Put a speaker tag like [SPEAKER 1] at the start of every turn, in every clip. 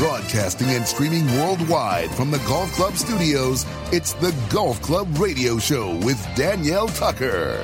[SPEAKER 1] Broadcasting and streaming worldwide from the Golf Club studios, it's the Golf Club Radio Show with Danielle Tucker.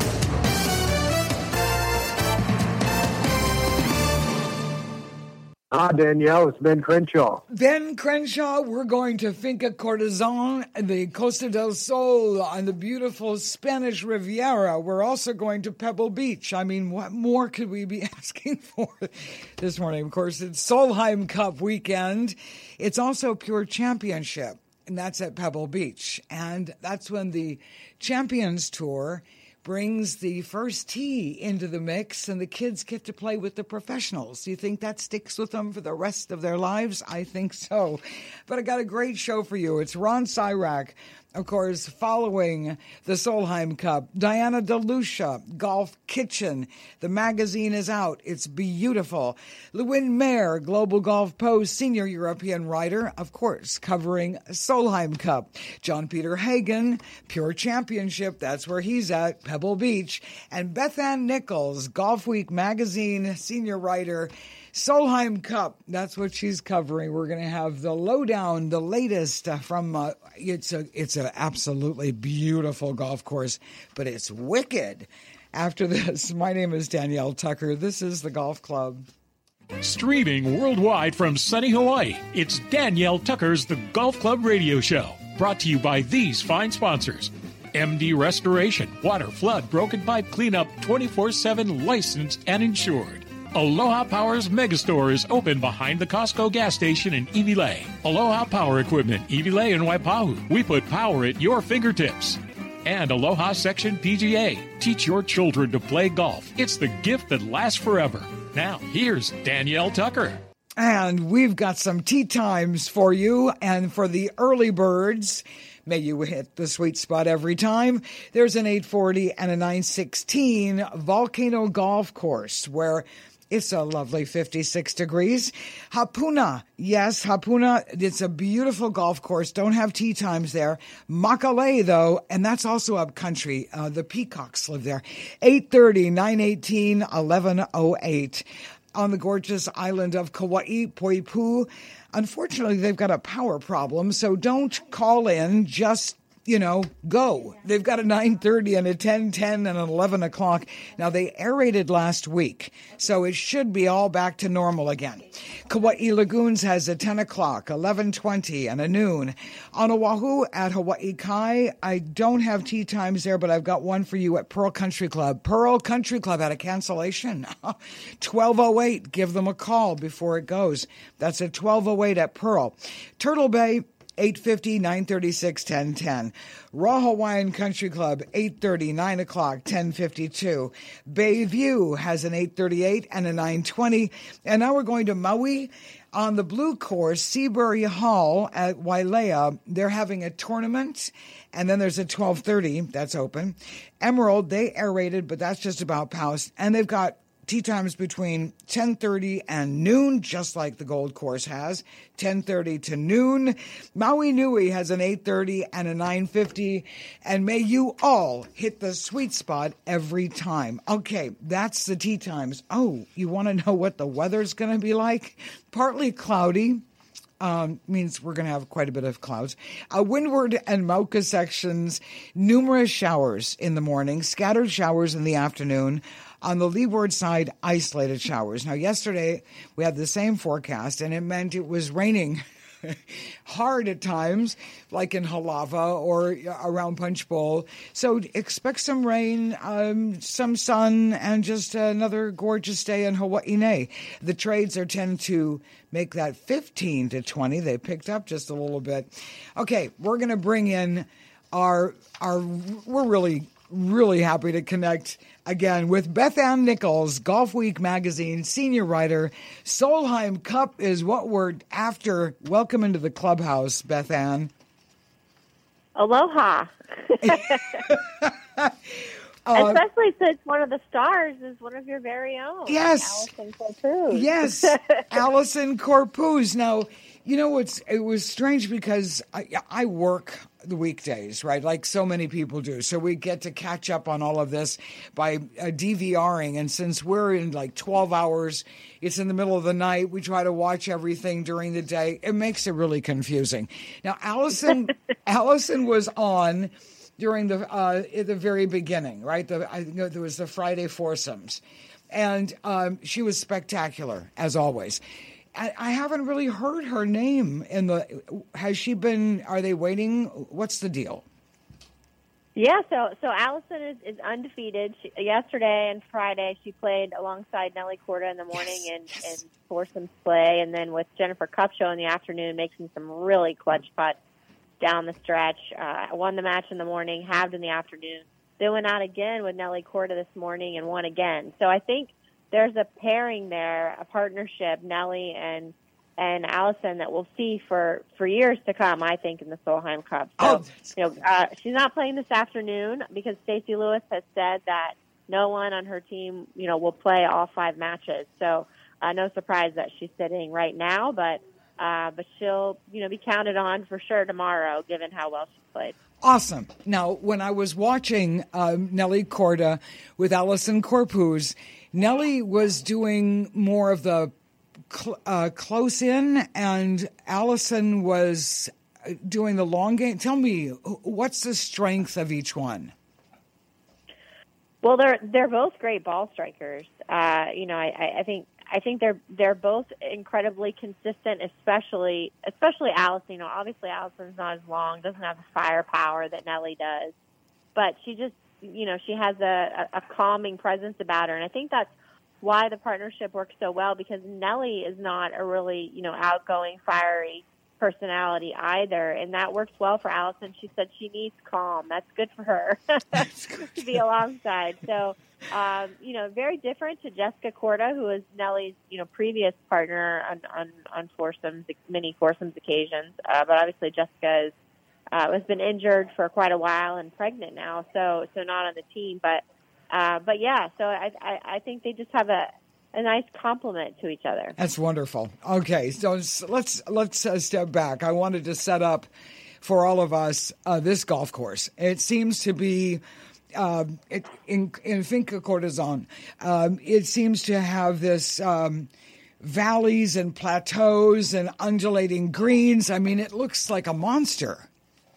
[SPEAKER 2] Danielle, it's Ben Crenshaw.
[SPEAKER 3] Ben Crenshaw, we're going to Finca Cortizon, the Costa del Sol, on the beautiful Spanish Riviera. We're also going to Pebble Beach. I mean, what more could we be asking for this morning? Of course, it's Solheim Cup weekend. It's also Pure Championship, and that's at Pebble Beach. And that's when the Champions Tour brings the first tee into the mix, and the kids get to play with the professionals. Do you think that sticks with them for the rest of their lives? I think so. But I got a great show for you. It's Ron Syrak, of course, following the Solheim Cup. Diana DeLucia, Golf Kitchen. The magazine is out. It's beautiful. Lewin Mayer, Global Golf Post, senior European writer, of course, covering Solheim Cup. John Peter Hagen, Pure Championship. That's where he's at, Pebble Beach. And Beth Ann Nichols, Golf Week magazine, senior writer, Solheim Cup, that's what she's covering. We're going to have the lowdown, the latest from, it's a absolutely beautiful golf course, but it's wicked. After this, my name is Danielle Tucker. This is the Golf Club.
[SPEAKER 4] Streaming worldwide from sunny Hawaii, it's Danielle Tucker's The Golf Club Radio Show. Brought to you by these fine sponsors. MD Restoration, water, flood, broken pipe cleanup, 24/7 licensed and insured. Aloha Power's Megastore is open behind the Costco gas station in Iwilei. Aloha Power Equipment, Iwilei and Waipahu. We put power at your fingertips. And Aloha Section PGA. Teach your children to play golf. It's the gift that lasts forever. Now, here's Danielle Tucker.
[SPEAKER 3] And we've got some tee times for you. And for the early birds, may you hit the sweet spot every time. There's an 840 and a 916 Volcano Golf Course where it's a lovely 56 degrees. Hapuna, yes, Hapuna, it's a beautiful golf course. Don't have tee times there. Makalei, though, and that's also up country. The peacocks live there. 830, 918, 1108. On the gorgeous island of Kauai, Poipu. Unfortunately, they've got a power problem, so don't call in, just go. They've got a 9:30 and a 10:10 and an 11 o'clock. Now, they aerated last week, so it should be all back to normal again. Kauai Lagoons has a 10 o'clock, 11:20, and a noon. On Oahu at Hawaii Kai, I don't have tee times there, but I've got one for you at Pearl Country Club. Pearl Country Club had a cancellation. 12:08. Give them a call before it goes. That's at 12:08 at Pearl. Turtle Bay, 8:50, 9:36, 10:10. Raw Hawaiian Country Club, 8:30, 9 o'clock, 10:52. Bayview has an 8:38 and a 9:20. And now we're going to Maui. On the blue course, Seabury Hall at Wailea, they're having a tournament. And then there's a 12:30, that's open. Emerald, they aerated, but that's just about paused. And they've got tee times between 10:30 and noon, just like the Gold Course has, 10:30 to noon. Maui Nui has an 8:30 and a 9:50, and may you all hit the sweet spot every time. Okay, that's the tee times. Oh, you want to know what the weather's going to be like? Partly cloudy. Means we're going to have quite a bit of clouds. Windward and Mauka sections, numerous showers in the morning, scattered showers in the afternoon. On the leeward side, isolated showers. Now, yesterday, we had the same forecast, and it meant it was raining hard at times, like in Halava or around Punch Bowl. So expect some rain, some sun, and just another gorgeous day in Hawaii Nei. The trades are tend to make that 15 to 20. They picked up just a little bit. Okay, we're going to bring in we're really happy to connect again with Beth Ann Nichols, Golf Week magazine, senior writer. Solheim Cup is what we're after. Welcome into the clubhouse, Beth Ann.
[SPEAKER 5] Aloha. Especially since one of the stars is one of your very own.
[SPEAKER 3] Yes.
[SPEAKER 5] Allisen Corpuz.
[SPEAKER 3] Yes, Allisen Corpuz. Now, it was strange because I work the weekdays, right? Like so many people do. So we get to catch up on all of this by DVRing. And since we're in like 12 hours, it's in the middle of the night. We try to watch everything during the day. It makes it really confusing. Now, Allison was on during at the very beginning, right? I know there was the Friday foursomes. And she was spectacular, as always. I haven't really heard her name has she been, are they waiting? What's the deal?
[SPEAKER 5] Yeah, so Allison is undefeated. Yesterday and Friday, she played alongside Nelly Korda in the morning and foursomes play, and then with Jennifer Kupcho in the afternoon, making some really clutch putts down the stretch. Won the match in the morning, halved in the afternoon. They went out again with Nelly Korda this morning and won again. So I think there's a pairing there, a partnership, Nelly and Allison, that we'll see for years to come, I think, in the Solheim Cup. So, she's not playing this afternoon because Stacey Lewis has said that no one on her team, will play all 5 matches. So no surprise that she's sitting right now, but she'll, be counted on for sure tomorrow, given how well she played.
[SPEAKER 3] Awesome. Now, when I was watching Nelly Korda with Allison Corpuz, Nelly was doing more of the close in, and Allison was doing the long game. Tell me, what's the strength of each one?
[SPEAKER 5] Well, they're both great ball strikers. I think they're both incredibly consistent, especially Allison. Obviously Allison's not as long, doesn't have the firepower that Nelly does, but she just, she has a calming presence about her, and I think that's why the partnership works so well, because Nelly is not a really, outgoing, fiery personality either, and that works well for Allison. She said she needs calm. That's good for her to be alongside. So, very different to Jessica Korda, who is Nelly's, previous partner on foursomes, mini foursomes occasions. But obviously Jessica has been injured for quite a while and pregnant now, so not on the team. But yeah, so I think they just have a nice complement to each other.
[SPEAKER 3] That's wonderful. Okay, so let's step back. I wanted to set up for all of us this golf course. It seems to be in Finca Cortizon. It seems to have this valleys and plateaus and undulating greens. I mean, it looks like a monster.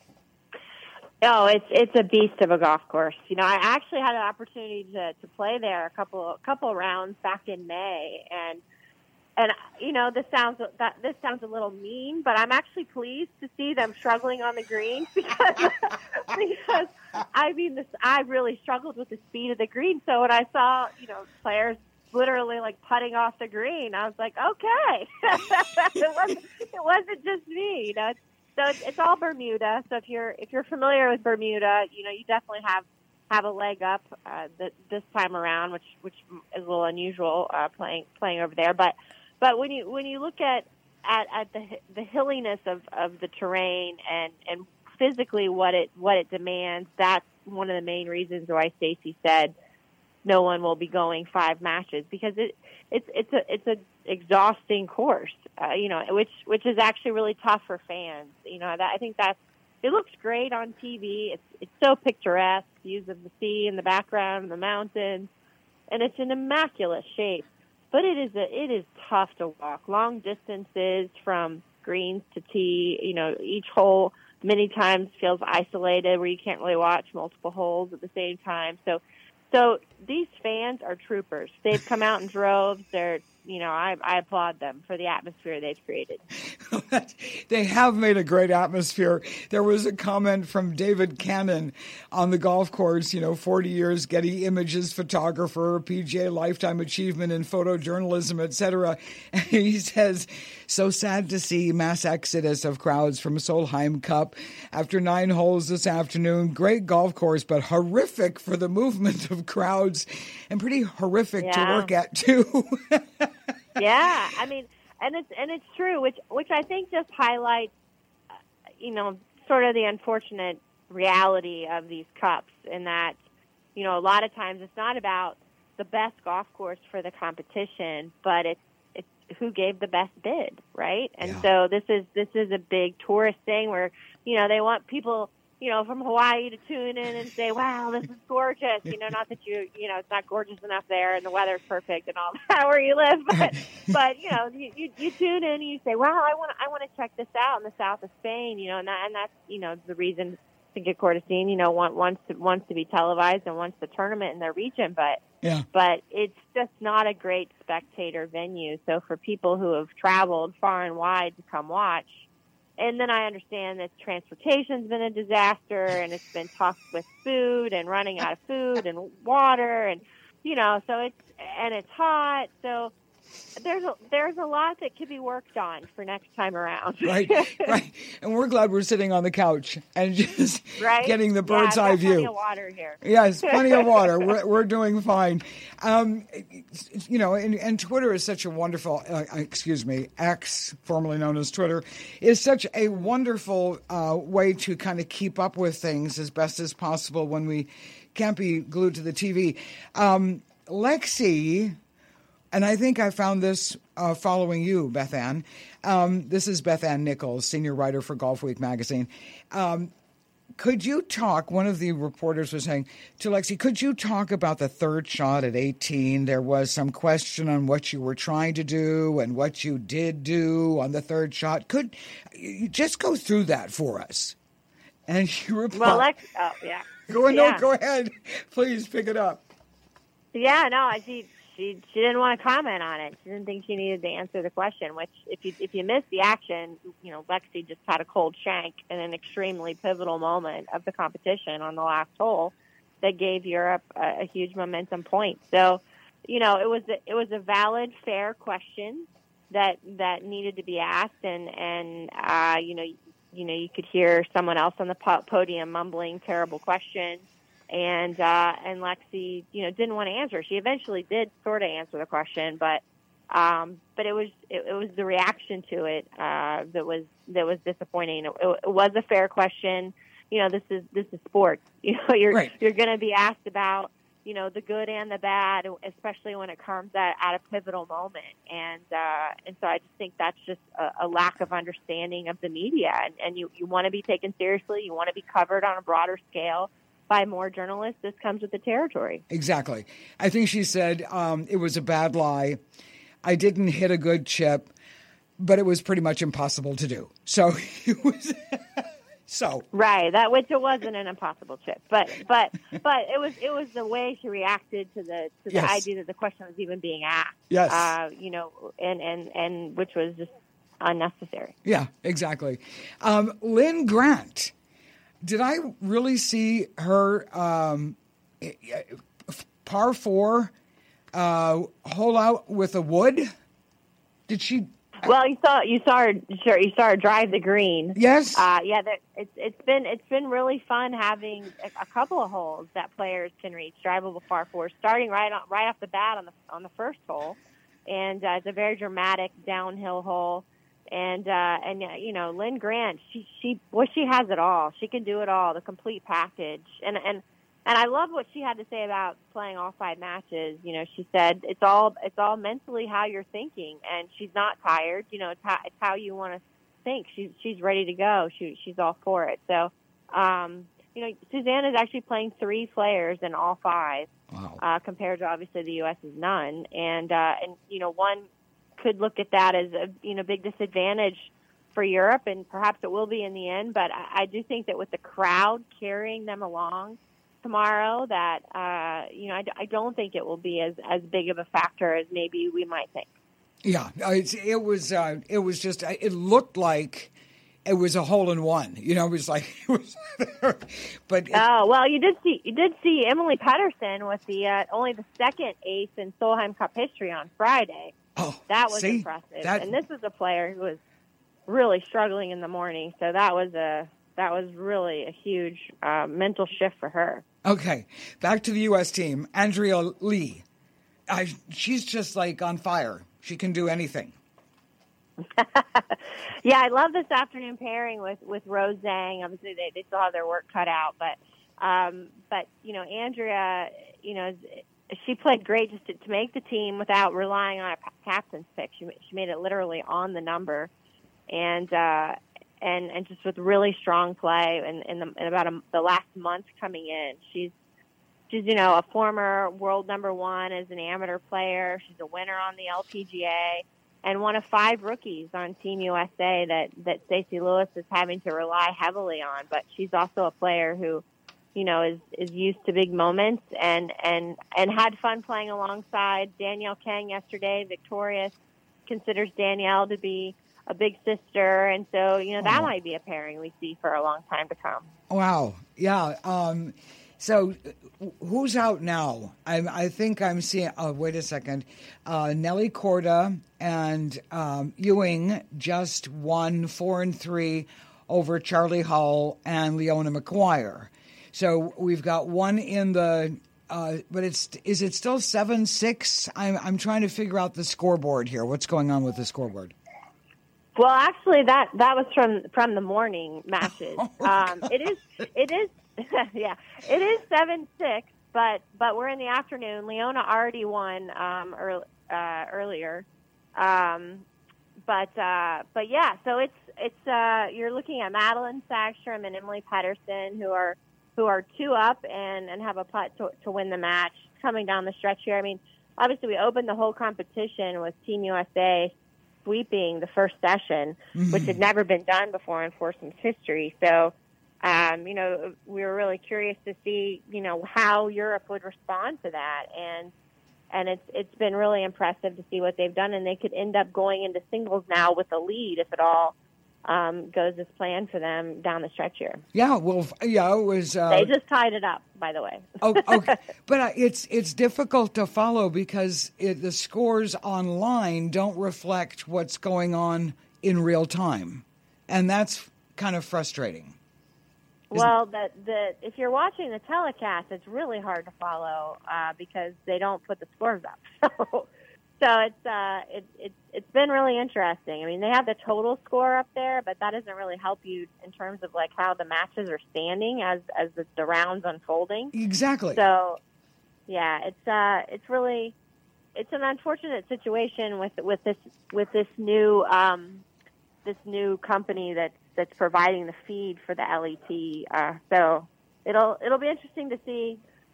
[SPEAKER 5] Oh, it's a beast of a golf course. I actually had an opportunity to play there a couple rounds back in May, and this sounds a little mean, but I'm actually pleased to see them struggling on the green because I really struggled with the speed of the green. So when I saw players literally like putting off the green, I was like, okay, it wasn't just me, So it's all Bermuda. So if you're familiar with Bermuda, you definitely have a leg up this time around, which is a little unusual playing over there. But when you look at the hilliness of the terrain and physically what it demands, that's one of the main reasons why Stacey said no one will be going 5 matches, because it's a exhausting course, which is actually really tough for fans. I think it looks great on TV. It's so picturesque, views of the sea in the background, and the mountains, and it's in immaculate shape. But it is tough to walk long distances from greens to tee. Each hole many times feels isolated, where you can't really watch multiple holes at the same time. So these fans are troopers. They've come out in droves. They're, I applaud them for the atmosphere they've created.
[SPEAKER 3] They have made a great atmosphere. There was a comment from David Cannon on the golf course, 40 years, Getty Images photographer, PGA Lifetime Achievement in photojournalism, etc. And he says, so sad to see mass exodus of crowds from Solheim Cup after 9 holes this afternoon. Great golf course, but horrific for the movement of crowds, and pretty horrific to work at too.
[SPEAKER 5] Yeah, I mean, and it's true, which I think just highlights, sort of the unfortunate reality of these cups, in that, a lot of times it's not about the best golf course for the competition, but it's who gave the best bid, right? And so this is a big tourist thing where, they want people from Hawaii to tune in and say, wow, this is gorgeous. Not that it's not gorgeous enough there and the weather's perfect and all that where you live, but you tune in and you say, wow, I want to check this out in the south of Spain, and that's, the reason to get Coeur d'Alene, wants to be televised and wants the tournament in their region, but it's just not a great spectator venue. So for people who have traveled far and wide to come watch, and then I understand that transportation's been a disaster, and it's been tough with food and running out of food and water, and so it's hot. So there's a lot that could be worked on for next time around.
[SPEAKER 3] Right. And we're glad we're sitting on the couch and just getting the bird's eye view.
[SPEAKER 5] Plenty of water here.
[SPEAKER 3] Yes, plenty of water. We're doing fine. And Twitter is such a wonderful, X, formerly known as Twitter, is such a wonderful way to kind of keep up with things as best as possible when we can't be glued to the TV. Lexi, and I think I found this following you, Beth Ann. This is Beth Ann Nichols, senior writer for Golf Week magazine. Could you talk, one of the reporters was saying to Lexi, could you talk about the third shot at 18? There was some question on what you were trying to do and what you did do on the third shot. Could you just go through that for us? And she replied.
[SPEAKER 5] Well, Lexi, oh, yeah.
[SPEAKER 3] Go ahead. Please pick it up.
[SPEAKER 5] Yeah, no, She didn't want to comment on it. She didn't think she needed to answer the question, which if you missed the action, Lexi just had a cold shank in an extremely pivotal moment of the competition on the last hole that gave Europe a huge momentum point. So, it was a valid, fair question that needed to be asked, and you could hear someone else on the podium mumbling terrible questions. And Lexi, didn't want to answer. She eventually did sort of answer the question, but it was the reaction to it that was disappointing. It was a fair question. This is sports. You're going to be asked about the good and the bad, especially when it comes at a pivotal moment. And so I just think that's just a lack of understanding of the media. And you want to be taken seriously. You want to be covered on a broader scale by more journalists. This comes with the territory.
[SPEAKER 3] Exactly. I think she said it was a bad lie. I didn't hit a good chip, but it was pretty much impossible to do. So it was.
[SPEAKER 5] Right, that which it wasn't an impossible chip, but it was the way she reacted to the idea that the question was even being asked.
[SPEAKER 3] Yes.
[SPEAKER 5] And which was just unnecessary.
[SPEAKER 3] Yeah, exactly. Lynn Grant. Did I really see her par 4 hole out with a wood? Did she?
[SPEAKER 5] Well, you saw her drive the green.
[SPEAKER 3] Yes.
[SPEAKER 5] It's been really fun having a couple of holes that players can reach drivable par 4, starting right off the bat on the first hole, and it's a very dramatic downhill hole. And Lynn Grant, she has it all. She can do it all, the complete package. And I love what she had to say about playing all 5 matches. She said it's all mentally how you're thinking, and she's not tired. It's how you want to think. She's ready to go. She's all for it. So, Suzanne is actually playing 3 players in all 5.
[SPEAKER 3] Wow.
[SPEAKER 5] Compared to obviously the U.S.'s none. And one could look at that as a big disadvantage for Europe, and perhaps it will be in the end. But I do think that with the crowd carrying them along tomorrow, that I don't think it will be as big of a factor as maybe we might think.
[SPEAKER 3] Yeah, it was just, it looked like it was a hole in one. It was like it was. But
[SPEAKER 5] you did see Emily Pedersen with the only the second ace in Solheim Cup history on Friday.
[SPEAKER 3] Oh,
[SPEAKER 5] that was impressive. And this was a player who was really struggling in the morning, so that was really a huge mental shift for her.
[SPEAKER 3] Okay, back to the U.S. team. Andrea Lee, she's just like on fire. She can do anything.
[SPEAKER 5] Yeah, I love this afternoon pairing with Rose Zhang. Obviously, they still have their work cut out, but Andrea, she played great just to make the team without relying on a captain's pick. She made it literally on the number, and and just with really strong play in about the last month coming in. She's a former world number one as an amateur player. She's a winner on the LPGA and one of 5 rookies on Team USA that Stacey Lewis is having to rely heavily on. But she's also a player who, is used to big moments and had fun playing alongside Danielle Kang yesterday. Victorious considers Danielle to be a big sister, and so that might be a pairing we see for a long time to come.
[SPEAKER 3] Wow, yeah. So who's out now? I think I'm seeing. Oh, wait a second. Nelly Korda and Ewing just won 4-3 over Charlie Hull and Leona McGuire. So we've got one in the. But is it still 7-6? I'm trying to figure out the scoreboard here. What's going on with the scoreboard?
[SPEAKER 5] Well, actually, that was from the morning matches. It is yeah, it is 7-6, but we're in the afternoon. Leona already won earlier, but yeah. So it's you're looking at Madeline Sagstrom and Emily Pedersen who are 2 up and have a putt to win the match coming down the stretch here. I mean, obviously we opened the whole competition with Team USA sweeping the first session, which had never been done before in foursomes history. So, we were really curious to see, how Europe would respond to that. And it's been really impressive to see what they've done. And they could end up going into singles now with a lead if it all goes as planned for them down the stretch here.
[SPEAKER 3] Yeah, well, yeah, it was.
[SPEAKER 5] They just tied it up, by the way.
[SPEAKER 3] Okay, but it's difficult to follow because the scores online don't reflect what's going on in real time, and that's kind of frustrating.
[SPEAKER 5] Well, if you're watching the telecast, it's really hard to follow because they don't put the scores up. So it's been really interesting. I mean, they have the total score up there, but that doesn't really help you in terms of like how the matches are standing as the rounds unfolding.
[SPEAKER 3] Exactly.
[SPEAKER 5] So, yeah, it's really an unfortunate situation with this new company that's providing the feed for the LET. So it'll be interesting to see,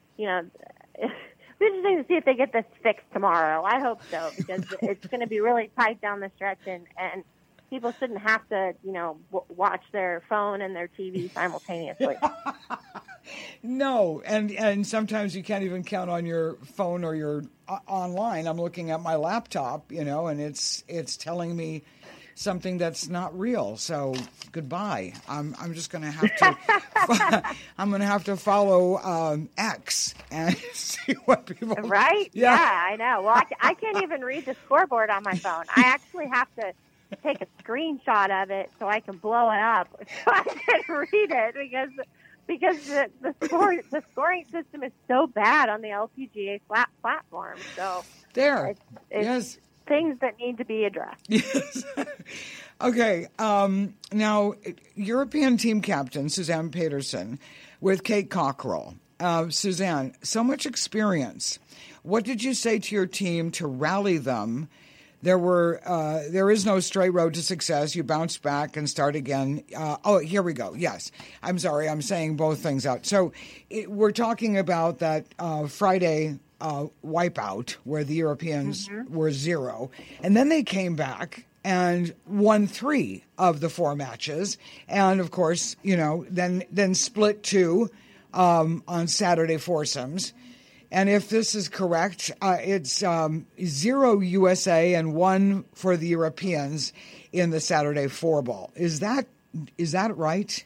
[SPEAKER 5] It's interesting to see if they get this fixed tomorrow. I hope so, because it's going to be really tight down the stretch, and people shouldn't have to, watch their phone and their TV simultaneously.
[SPEAKER 3] No, and sometimes you can't even count on your phone or your online. I'm looking at my laptop, and it's telling me something that's not real. So goodbye. I'm just going to have to. I'm going to have to follow X and see what people.
[SPEAKER 5] Right? Yeah, I know. Well, I can't even read the scoreboard on my phone. I actually have to take a screenshot of it so I can blow it up so I can read it because the scoring system is so bad on the LPGA platform. So
[SPEAKER 3] it's
[SPEAKER 5] yes. Things that need to be addressed.
[SPEAKER 3] Yes. Okay. Now, European team captain Suzann Pedersen with Kate Cockrell. Suzann, so much experience. What did you say to your team to rally them? There is no straight road to success. You bounce back and start again. Here we go. Yes. I'm sorry. I'm saying both things out. So we're talking about that Friday wipeout where the Europeans were 0. And then they came back and won 3 of the 4 matches. And, of course, then split 2 on Saturday foursomes. And if this is correct, it's 0 USA and 1 for the Europeans in the Saturday 4-ball. Is that right?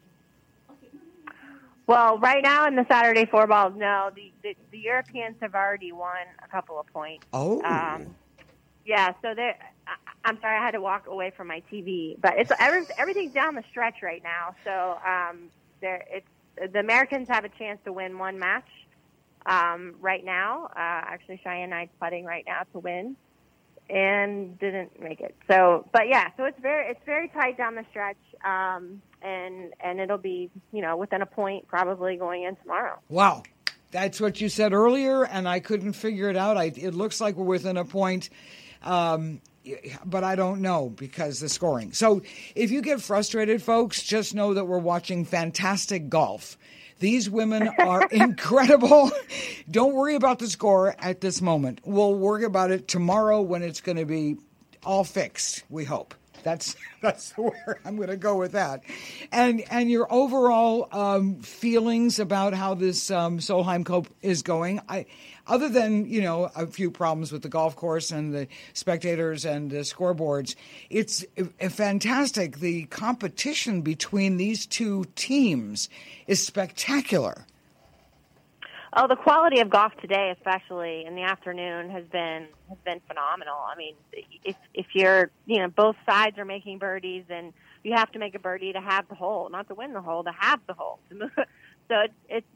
[SPEAKER 5] Well, right now in the Saturday 4-ball, no. The Europeans have already won a couple of points.
[SPEAKER 3] Oh.
[SPEAKER 5] Yeah, so I'm sorry, I had to walk away from my TV. But it's everything's down the stretch right now. So the Americans have a chance to win 1 match right now. Actually, Cheyenne Knight's putting right now to win and didn't make it. So it's very tight down the stretch. And it'll be, within a point probably going in tomorrow.
[SPEAKER 3] Wow. That's what you said earlier, and I couldn't figure it out. It looks like we're within a point. but I don't know because the scoring. So if you get frustrated, folks, just know that we're watching fantastic golf. These women are incredible. Don't worry about the score at this moment. We'll worry about it tomorrow when it's going to be all fixed, we hope. That's where I'm going to go with that. And your overall feelings about how this Solheim Cup is going, other than, a few problems with the golf course and the spectators and the scoreboards, it's fantastic. The competition between these two teams is spectacular.
[SPEAKER 5] Oh, the quality of golf today, especially in the afternoon, has been phenomenal. I mean, if you're, both sides are making birdies, and you have to make a birdie to have the hole, not to win the hole, to have the hole. So it's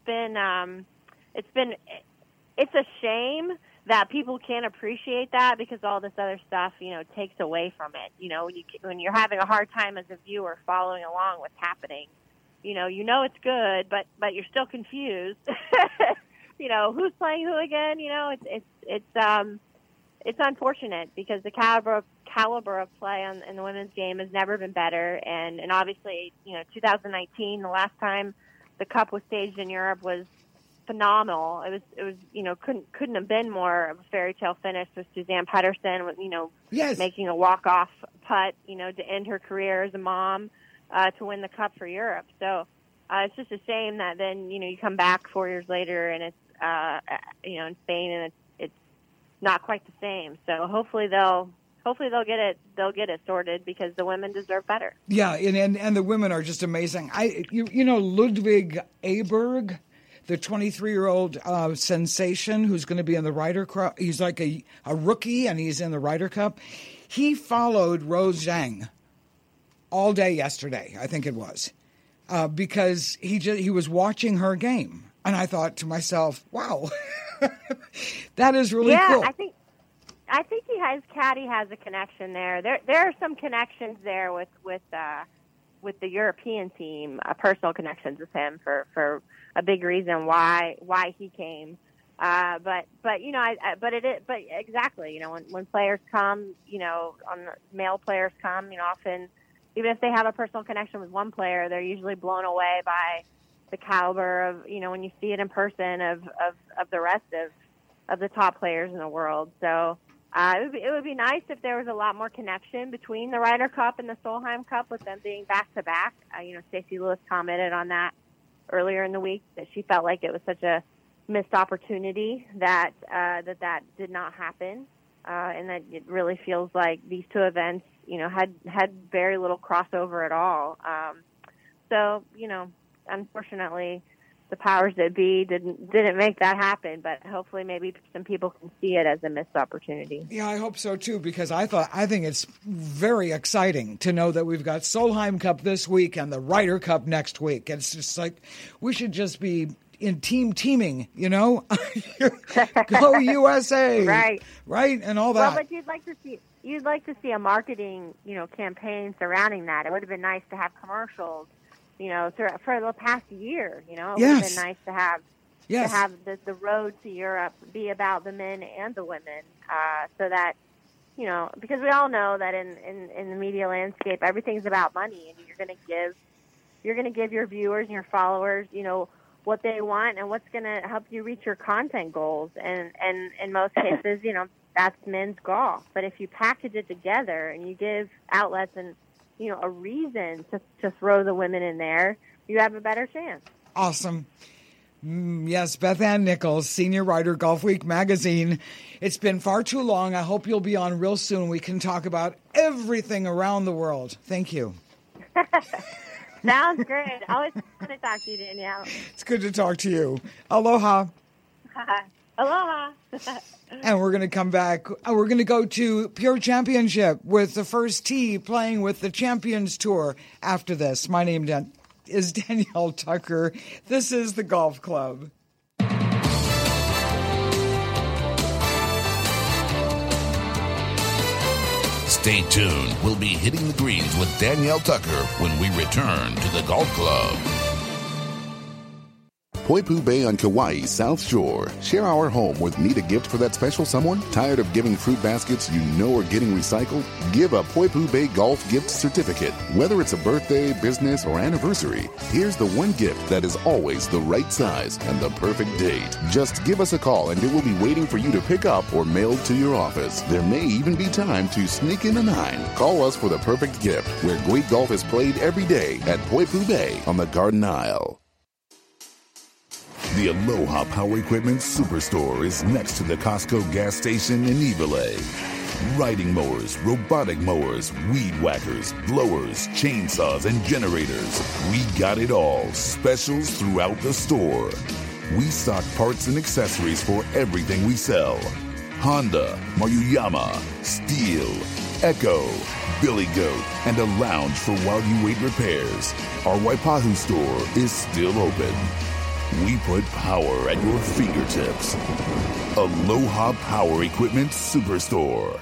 [SPEAKER 5] a shame that people can't appreciate that because all this other stuff, takes away from it. When you're having a hard time as a viewer following along what's happening, it's good, but you're still confused. Who's playing who again? It's unfortunate because the caliber of play in the women's game has never been better, and obviously, 2019, the last time the Cup was staged in Europe, was phenomenal. It was couldn't have been more of a fairy tale finish with Suzanne Pettersen,
[SPEAKER 3] yes,
[SPEAKER 5] making a walk-off putt, to end her career as a mom, to win the Cup for Europe. So it's just a shame that then you come back 4 years later and it's in Spain and it's not quite the same. So hopefully they'll get it sorted because the women deserve better.
[SPEAKER 3] Yeah, and the women are just amazing. Ludwig Aberg, the 23-year-old sensation who's going to be in the Ryder Cup. He's like a rookie, and he's in the Ryder Cup. He followed Rose Zhang all day yesterday, I think it was, because he was watching her game. And I thought to myself, wow, that is really cool.
[SPEAKER 5] I think Caddy has a connection there. There are some connections there with the European team, personal connections with him for a big reason why he came. But exactly, when players come, male players come, often even if they have a personal connection with one player, they're usually blown away by the caliber of, when you see it in person of the rest of the top players in the world. So it would be nice if there was a lot more connection between the Ryder Cup and the Solheim Cup with them being back to back. Stacey Lewis commented on that earlier in the week, that she felt like it was such a missed opportunity that did not happen, and that it really feels like these two events, had very little crossover at all. So unfortunately, the powers that be didn't make that happen, but hopefully maybe some people can see it as a missed opportunity.
[SPEAKER 3] Yeah, I hope so too, because I think it's very exciting to know that we've got Solheim Cup this week and the Ryder Cup next week. It's just like we should just be in teaming, Go USA, right, and all that.
[SPEAKER 5] Well, but you'd like to see a marketing, campaign surrounding that. It would have been nice to have commercials, for the past year. It would have been nice to have the road to Europe be about the men and the women, so that because we all know that in the media landscape everything's about money, and you're going to give your viewers and your followers what they want and what's going to help you reach your content goals, and in most cases that's men's golf. But if you package it together and you give outlets and a reason to throw the women in there, you have a better chance.
[SPEAKER 3] Awesome. Yes, Beth Ann Nichols, senior writer, Golf Week magazine. It's been far too long. I hope you'll be on real soon. We can talk about everything around the world. Thank you.
[SPEAKER 5] Sounds great. Always good to talk to you, Danielle.
[SPEAKER 3] It's good to talk to you. Aloha.
[SPEAKER 5] Aloha.
[SPEAKER 3] And we're going to come back. We're going to go to Pure Championship with the First Tee playing with the Champions Tour after this. My name is Danielle Tucker. This is the Golf Club.
[SPEAKER 1] Stay tuned. We'll be hitting the greens with Danielle Tucker when we return to the Golf Club. Poipu Bay on Kauai's South Shore. Share our home with need a gift for that special someone? Tired of giving fruit baskets you know are getting recycled? Give a Poipu Bay Golf gift certificate. Whether it's a birthday, business, or anniversary, here's the one gift that is always the right size and the perfect date. Just give us a call and it will be waiting for you to pick up or mailed to your office. There may even be time to sneak in a 9. Call us for the perfect gift, where great golf is played every day at Poipu Bay on the Garden Isle. The Aloha Power Equipment Superstore is next to the Costco gas station in Iwilei. Riding mowers, robotic mowers, weed whackers, blowers, chainsaws, and generators. We got it all. Specials throughout the store. We stock parts and accessories for everything we sell. Honda, Maruyama, Steel, Echo, Billy Goat, and a lounge for while you wait repairs. Our Waipahu store is still open. We put power at your fingertips. Aloha Power Equipment Superstore.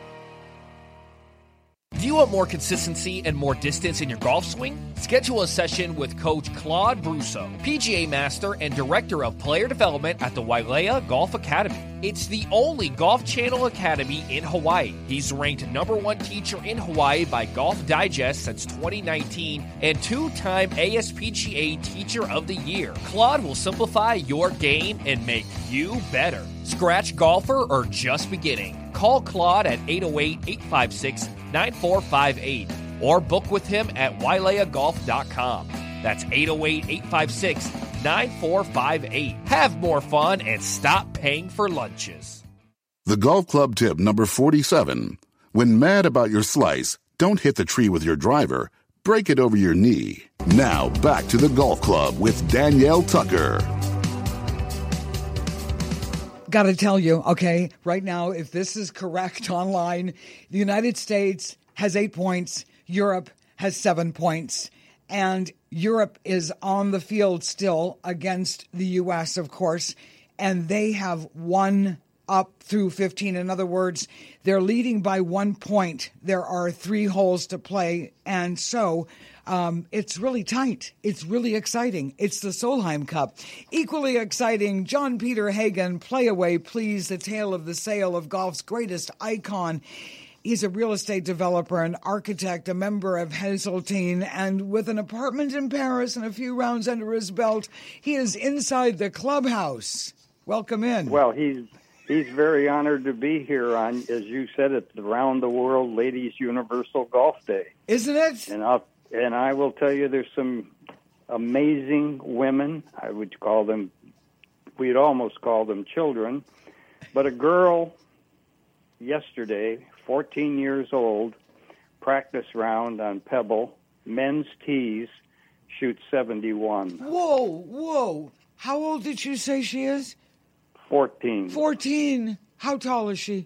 [SPEAKER 6] Do you want more consistency and more distance in your golf swing? Schedule a session with Coach Claude Brousseau, PGA Master and Director of Player Development at the Wailea Golf Academy. It's the only Golf Channel Academy in Hawaii. He's ranked #1 teacher in Hawaii by Golf Digest since 2019 and 2-time ASPGA Teacher of the Year. Claude will simplify your game and make you better. Scratch golfer or just beginning? Call Claude at 808-856-9458 or book with him at waileagolf.com. That's 808-856-9458. Have more fun and stop paying for lunches.
[SPEAKER 1] The golf club tip number 47. When mad about your slice, don't hit the tree with your driver. Break it over your knee. Now back to the golf club with Danielle Tucker.
[SPEAKER 3] Got to tell you, okay, right now, if this is correct online, the United States has 8 points, Europe has 7 points, and Europe is on the field still against the U.S., of course, and they have 1 up through 15. In other words, they're leading by 1 point. There are 3 holes to play, and so it's really tight. It's really exciting. It's the Solheim Cup. Equally exciting, John Peter Hagen, Play Away, Please, the tale of the sale of golf's greatest icon. He's a real estate developer, an architect, a member of Hazeltine, and with an apartment in Paris and a few rounds under his belt, he is inside the clubhouse. Welcome in.
[SPEAKER 7] Well, he's very honored to be here on, as you said, it's the Round the World Ladies Universal Golf Day.
[SPEAKER 3] Isn't it?
[SPEAKER 7] And I will tell you, there's some amazing women. We'd almost call them children. But a girl yesterday, 14 years old, practice round on Pebble, men's tees, shoots 71.
[SPEAKER 3] Whoa. How old did you say she is?
[SPEAKER 7] 14.
[SPEAKER 3] 14. How tall is she?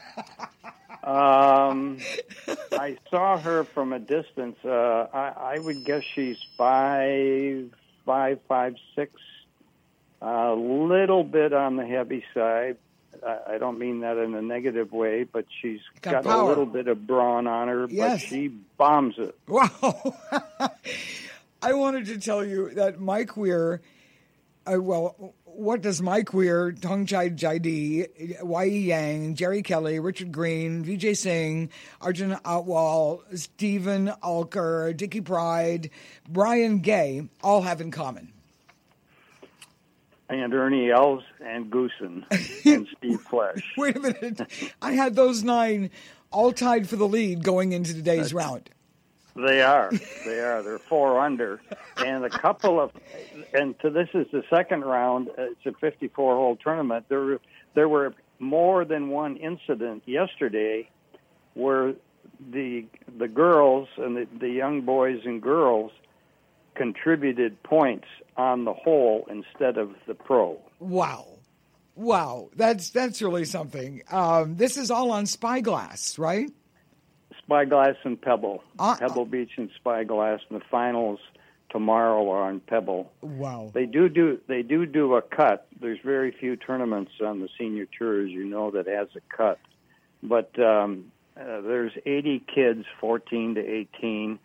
[SPEAKER 7] I saw her from a distance. I would guess she's 5'6", a little bit on the heavy side. I don't mean that in a negative way, but she's got a little bit of brawn on her,
[SPEAKER 3] yes.
[SPEAKER 7] But she bombs it.
[SPEAKER 3] Wow. I wanted to tell you that Mike Weir, what does Mike Weir, Tongchai Jaidi, Y.E. Yang, Jerry Kelly, Richard Green, Vijay Singh, Arjun Atwal, Stephen Alker, Dickie Pride, Brian Gay all have in common?
[SPEAKER 7] And Ernie Els and Goosen and Steve Flesh.
[SPEAKER 3] Wait a minute. I had those 9 all tied for the lead going into today's round.
[SPEAKER 7] They are. They're 4 under. And this is the second round. It's a 54-hole tournament. There were more than one incident yesterday where the girls and the young boys and girls contributed points on the hole instead of the pro.
[SPEAKER 3] Wow. That's really something. This is all on Spyglass, right?
[SPEAKER 7] Spyglass and Pebble. Pebble Beach and Spyglass, and the finals tomorrow are on Pebble.
[SPEAKER 3] Wow.
[SPEAKER 7] They do a cut. There's very few tournaments on the senior tour, as you know, that has a cut. But there's 80 kids, 14 to 18.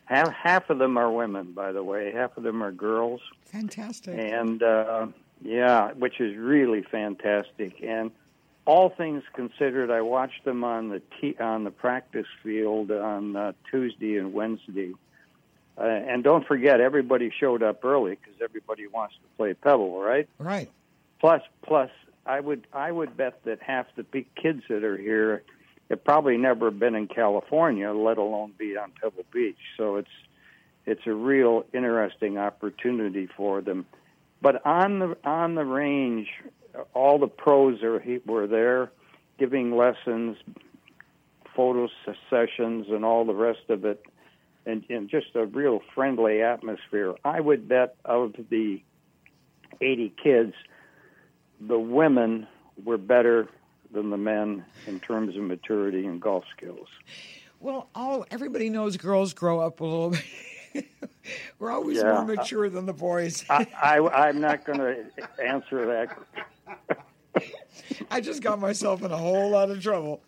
[SPEAKER 7] Half of them are women, by the way. Half of them are girls.
[SPEAKER 3] Fantastic.
[SPEAKER 7] And which is really fantastic. And all things considered, I watched them on the practice field on Tuesday and Wednesday. And don't forget, everybody showed up early because everybody wants to play Pebble, right?
[SPEAKER 3] Right.
[SPEAKER 7] Plus, I would bet that half the kids that are here have probably never been in California, let alone be on Pebble Beach. So it's a real interesting opportunity for them. But on the range, all the pros were there, giving lessons, photo sessions, and all the rest of it, and just a real friendly atmosphere. I would bet of the 80 kids, the women were better than the men in terms of maturity and golf skills.
[SPEAKER 3] Well, everybody knows girls grow up a little bit. We're always more mature than the boys.
[SPEAKER 7] I'm not going to answer that.
[SPEAKER 3] I just got myself in a whole lot of trouble.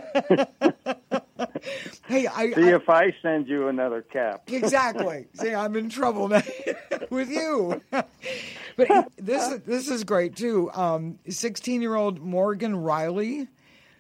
[SPEAKER 3] Hey,
[SPEAKER 7] if I send you another cap.
[SPEAKER 3] Exactly. See, I'm in trouble now with you. But this is great too. 16-year-old Morgan Riley,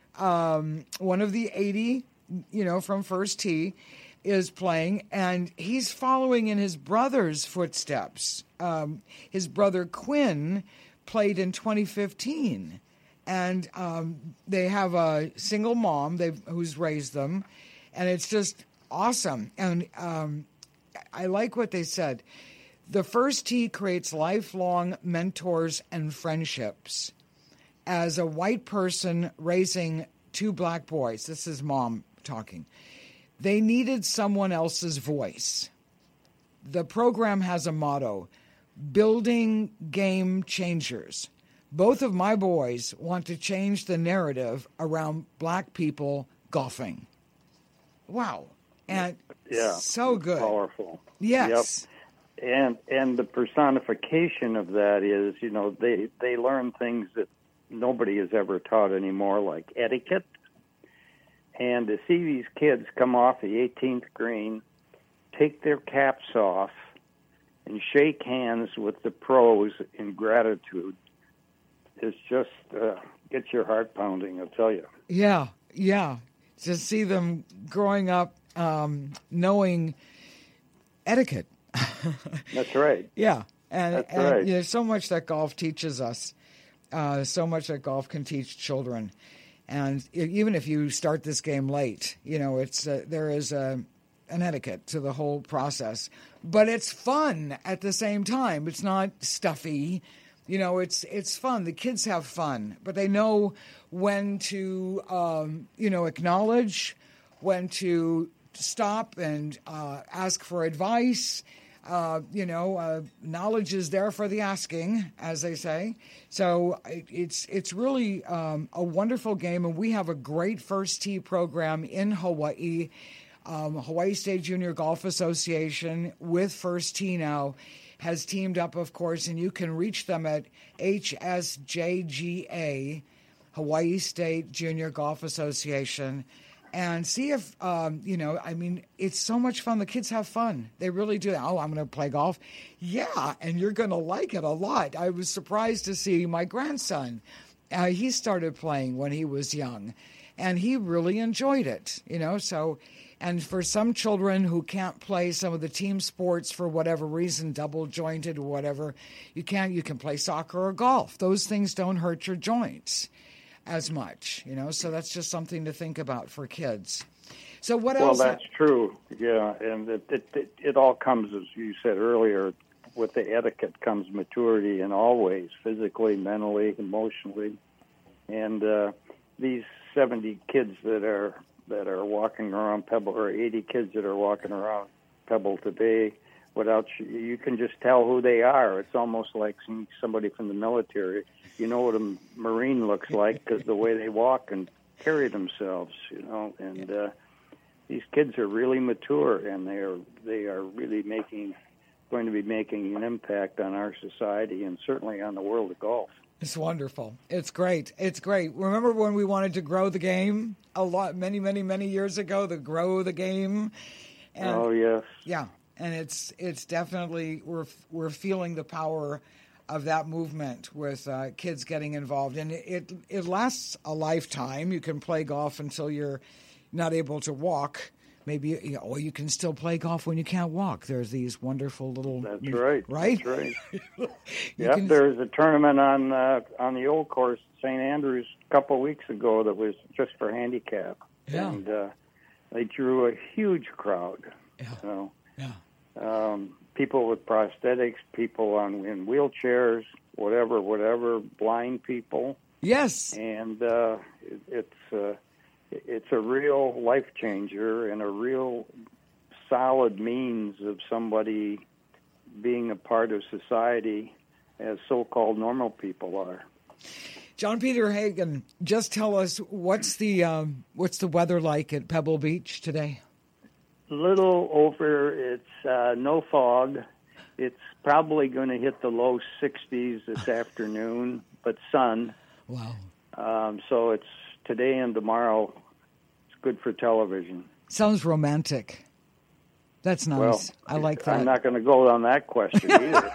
[SPEAKER 3] one of the 80, from First Tee, is playing, and he's following in his brother's footsteps. His brother Quinn played in 2015, and they have a single mom who's raised them, and it's just awesome. And I like what they said. The First Tee creates lifelong mentors and friendships. As a white person raising two black boys, this is mom talking, they needed someone else's voice. The program has a motto, building game changers. Both of my boys want to change the narrative around black people golfing. Wow. And so good.
[SPEAKER 7] Powerful.
[SPEAKER 3] Yes.
[SPEAKER 7] Yep. And the personification of that is, they learn things that nobody has ever taught anymore, like etiquette. And to see these kids come off the 18th green, take their caps off, and shake hands with the pros in gratitude is just gets your heart pounding, I'll tell you.
[SPEAKER 3] Yeah. To see them growing up knowing etiquette.
[SPEAKER 7] That's right.
[SPEAKER 3] Yeah. And
[SPEAKER 7] right.
[SPEAKER 3] There's so much that golf teaches us, so much that golf can teach children. And even if you start this game late, it's there is an etiquette to the whole process. But it's fun at the same time. It's not stuffy. It's fun. The kids have fun, but they know when to, acknowledge, when to stop and ask for advice. Knowledge is there for the asking, as they say. So it's really a wonderful game, and we have a great First Tee program in Hawaii. Hawaii State Junior Golf Association with First Tee now has teamed up, of course, and you can reach them at HSJGA, Hawaii State Junior Golf Association, and see if, it's so much fun. The kids have fun. They really do. Oh, I'm going to play golf. Yeah, and you're going to like it a lot. I was surprised to see my grandson. He started playing when he was young, and he really enjoyed it, so... And for some children who can't play some of the team sports for whatever reason, double jointed or whatever, you can play soccer or golf. Those things don't hurt your joints as much, so that's just something to think about for kids. So what else?
[SPEAKER 7] Well, that's true. Yeah. And it all comes, as you said earlier, with the etiquette comes maturity in all ways, physically, mentally, emotionally. And these 70 kids that are walking around Pebble, or 80 kids that are walking around Pebble today, you can just tell who they are. It's almost like somebody from the military. You know what a Marine looks like because the way they walk and carry themselves, And these kids are really mature, and they are really going to be making an impact on our society and certainly on the world of golf.
[SPEAKER 3] It's wonderful. It's great. It's great. Remember when we wanted to grow the game many, many, many years ago, to grow the game? And,
[SPEAKER 7] oh, yes.
[SPEAKER 3] Yeah, and it's definitely, we're feeling the power of that movement with kids getting involved. And it lasts a lifetime. You can play golf until you're not able to walk. Maybe, or you can still play golf when you can't walk. There's these wonderful little...
[SPEAKER 7] That's right.
[SPEAKER 3] Right?
[SPEAKER 7] That's right. Yep, there's a tournament on the old course, St. Andrews, a couple of weeks ago that was just for handicap.
[SPEAKER 3] Yeah.
[SPEAKER 7] And they drew a huge crowd.
[SPEAKER 3] Yeah.
[SPEAKER 7] So,
[SPEAKER 3] yeah.
[SPEAKER 7] People with prosthetics, people in wheelchairs, whatever, blind people.
[SPEAKER 3] Yes.
[SPEAKER 7] And it's a real life changer and a real solid means of somebody being a part of society as so-called normal people are.
[SPEAKER 3] John Peter Hagan, just tell us what's the weather like at Pebble Beach today?
[SPEAKER 7] Little over. It's no fog. It's probably going to hit the low 60s this afternoon, but sun.
[SPEAKER 3] Wow.
[SPEAKER 7] So it's today and tomorrow. It's good for television.
[SPEAKER 3] Sounds romantic. That's nice.
[SPEAKER 7] Well,
[SPEAKER 3] I like that.
[SPEAKER 7] I'm not going to go on that question either.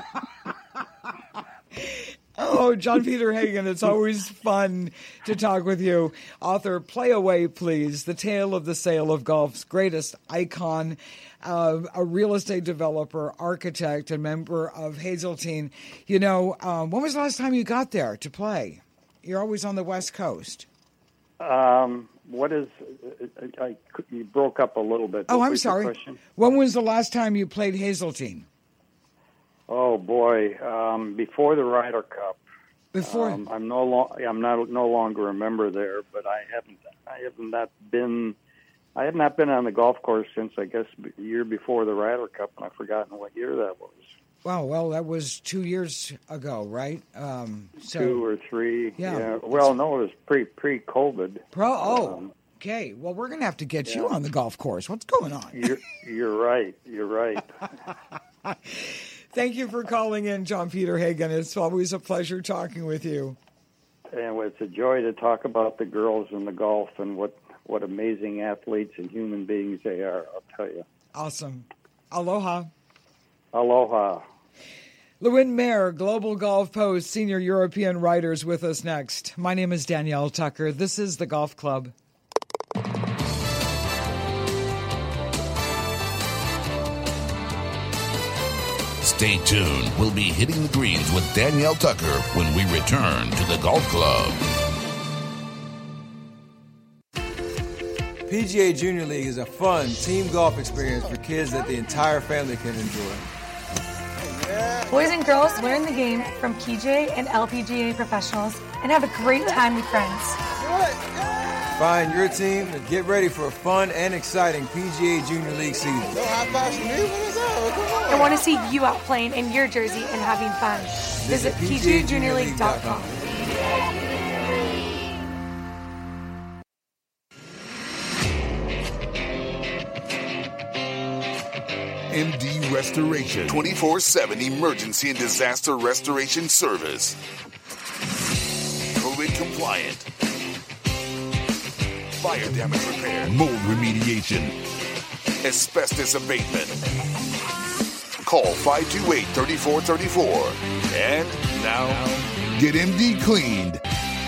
[SPEAKER 3] Oh, John Peter Hagan, it's always fun to talk with you. Author, Play Away, Please, the tale of the sale of golf's greatest icon, a real estate developer, architect, and member of Hazeltine. You know, when was the last time you got there to play? You're always on the West Coast.
[SPEAKER 7] What is... you broke up a little bit.
[SPEAKER 3] Oh, I'm sorry. When was the last time you played Hazeltine?
[SPEAKER 7] Oh boy, before the Ryder Cup.
[SPEAKER 3] Before
[SPEAKER 7] I'm no longer a member there, but I have not been on the golf course since I guess the year before the Ryder Cup, and I've forgotten what year that was.
[SPEAKER 3] Wow, well, that was 2 years ago, right?
[SPEAKER 7] 2 or 3.
[SPEAKER 3] Yeah.
[SPEAKER 7] Well, no, it was pre-COVID.
[SPEAKER 3] Okay. Well, we're going to have to get you on the golf course. What's going on?
[SPEAKER 7] You're right. You're right.
[SPEAKER 3] Thank you for calling in, John Peter Hagan. It's always a pleasure talking with you.
[SPEAKER 7] And it's a joy to talk about the girls in the golf and what amazing athletes and human beings they are, I'll tell you.
[SPEAKER 3] Awesome. Aloha.
[SPEAKER 7] Aloha.
[SPEAKER 3] Lewin Mayer, Global Golf Post, Senior European Writer, is with us next. My name is Danielle Tucker. This is the Golf Club.
[SPEAKER 8] Stay tuned. We'll be hitting the greens with Danielle Tucker when we return to the Golf Club.
[SPEAKER 9] PGA Junior League is a fun team golf experience for kids that the entire family can enjoy.
[SPEAKER 10] Boys and girls learn the game from PGA and LPGA professionals and have a great time with friends.
[SPEAKER 9] Find your team and get ready for a fun and exciting PGA Junior League season.
[SPEAKER 10] I want to see you out playing in your jersey and having fun. Visit PGAJuniorLeague.com.
[SPEAKER 1] MD Restoration, 24/7 emergency and disaster restoration service. COVID compliant. Fire damage repair. Mold remediation. Asbestos abatement. Call 528-3434. And now, get MD cleaned.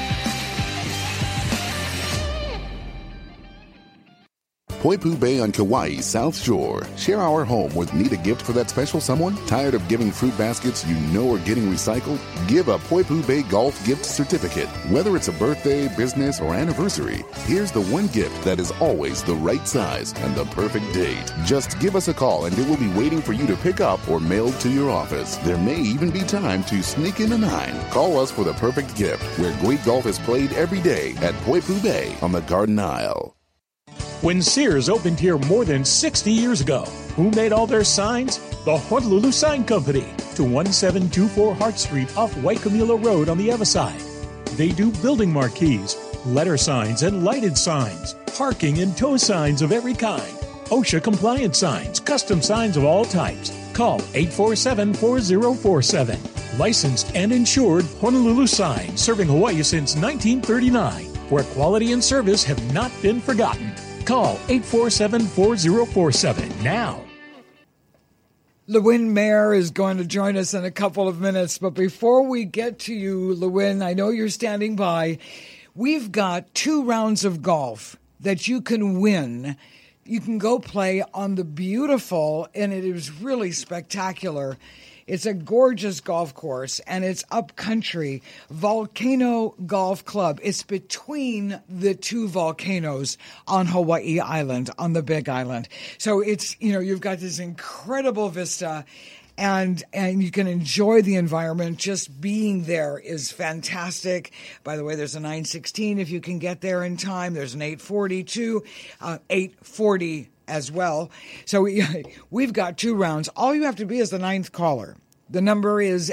[SPEAKER 1] Poipu Bay on Kauai's South Shore. Share our home with need a gift for that special someone? Tired of giving fruit baskets you know are getting recycled? Give a Poipu Bay Golf Gift Certificate. Whether it's a birthday, business, or anniversary, here's the one gift that is always the right size and the perfect date. Just give us a call and it will be waiting for you to pick up or mailed to your office. There may even be time to sneak in a 9. Call us for the perfect gift, where great golf is played every day at Poipu Bay on the Garden Isle.
[SPEAKER 4] When Sears opened here more than 60 years ago, who made all their signs? The Honolulu Sign Company, to 1724 Hart Street off Waikimula Road on the Ewa side. They do building marquees, letter signs and lighted signs, parking and tow signs of every kind, OSHA compliant signs, custom signs of all types. Call 847-4047. Licensed and insured Honolulu Sign, serving Hawaii since 1939, where quality and service have not been forgotten. Call 847-4047 now.
[SPEAKER 3] Lewin Mayer is going to join us in a couple of minutes. But before we get to you, Lewin, I know you're standing by. We've got 2 rounds of golf that you can win. You can go play on the beautiful, and it is really spectacular. It's a gorgeous golf course, and it's upcountry, Volcano Golf Club. It's between the 2 volcanoes on Hawaii Island, on the Big Island. So it's, you've got this incredible vista, and you can enjoy the environment. Just being there is fantastic. By the way, there's a 9:16 if you can get there in time. There's an 8:40 too, 8:40 as well. So we've got 2 rounds. All you have to be is the 9th caller. The number is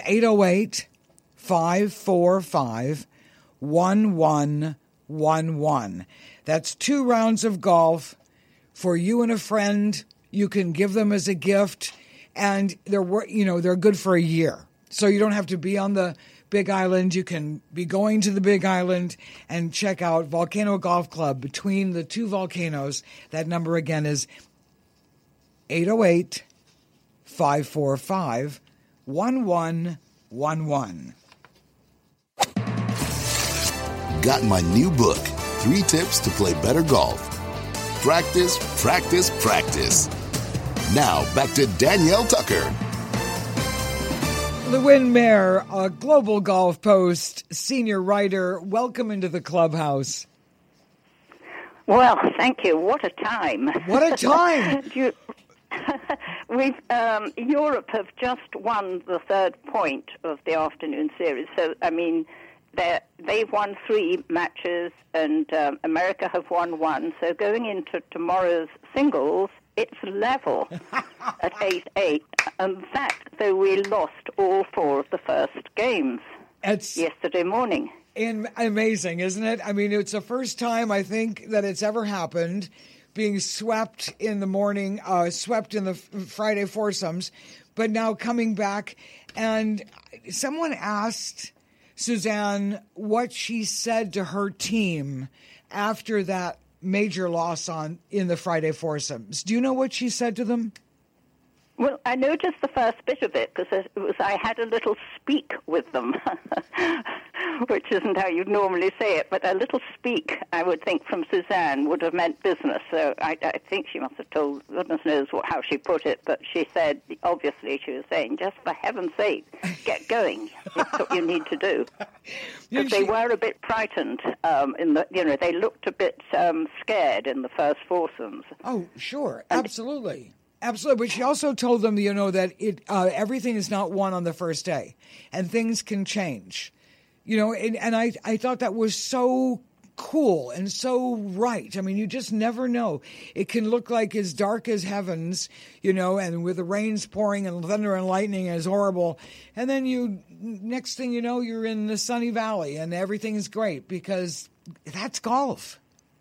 [SPEAKER 3] 808-545-1111. That's 2 rounds of golf for you and a friend. You can give them as a gift, and they're good for a year. So you don't have to be on the Big Island. You can be going to the Big Island and check out Volcano Golf Club between the 2 volcanoes. That number again is 808-545-1111.
[SPEAKER 1] Got my new book, 3 Tips to Play Better Golf. Practice, practice, practice. Now, back to Danielle Tucker.
[SPEAKER 3] Lewin Mayer, a Global Golf Post senior writer. Welcome into the clubhouse.
[SPEAKER 11] Well, thank you. What a time.
[SPEAKER 3] What a time.
[SPEAKER 11] Europe have just won the 3rd point of the afternoon series. So, I mean, they've won 3 matches, and America have won 1. So going into tomorrow's singles, it's level at 8-8. In fact, though we lost all 4 of the first games yesterday morning.
[SPEAKER 3] Amazing, isn't it? I mean, it's the first time, I think, that it's ever happened, being swept in the morning, swept in the Friday foursomes, but now coming back. And someone asked Suzanne what she said to her team after that major loss in the Friday foursomes. Do you know what she said to them?
[SPEAKER 11] Well, I know just the first bit of it because I had a little speak with them, which isn't how you'd normally say it, but a little speak, I would think, from Suzanne would have meant business. So I think she must have told, goodness knows how she put it, but she said, obviously she was saying, just for heaven's sake, get going. That's what you need to do. Because they were a bit frightened. They looked a bit scared in the first foursomes.
[SPEAKER 3] Oh, sure. Absolutely. Absolutely, but she also told them, that everything is not won on the first day, and things can change, and I thought that was so cool and so right. I mean, you just never know. It can look like as dark as heavens, and with the rains pouring and thunder and lightning is horrible, and then next thing you know, you're in the sunny valley and everything is great because that's golf.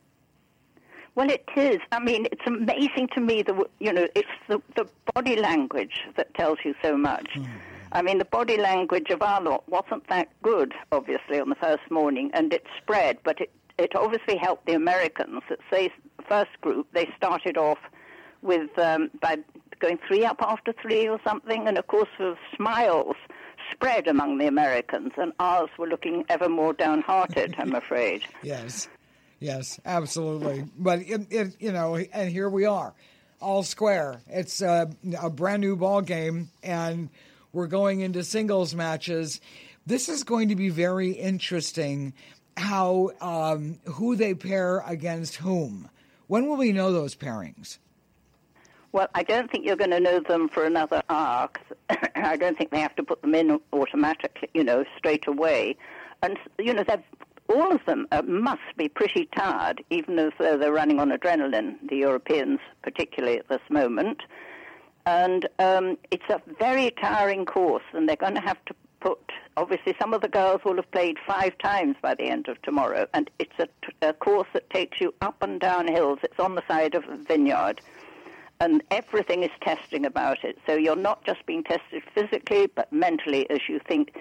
[SPEAKER 11] Well, it is. I mean, it's amazing to me it's the body language that tells you so much. Mm. I mean, the body language of our lot wasn't that good, obviously, on the first morning, and it spread, but it obviously helped the Americans. The first group, they started off with by going 3 up after 3 or something, and of course the smiles spread among the Americans, and ours were looking ever more downhearted, I'm afraid.
[SPEAKER 3] Yes, absolutely. But, and here we are, all square. It's a brand new ball game, and we're going into singles matches. This is going to be very interesting, how who they pair against whom. When will we know those pairings?
[SPEAKER 11] Well, I don't think you're going to know them for another hour. I don't think they have to put them in automatically, straight away. And, all of them must be pretty tired, even as though they're running on adrenaline, the Europeans particularly at this moment. And it's a very tiring course, and they're going to have to obviously some of the girls will have played 5 times by the end of tomorrow, and it's a course that takes you up and down hills. It's on the side of a vineyard, and everything is testing about it. So you're not just being tested physically, but mentally as you think,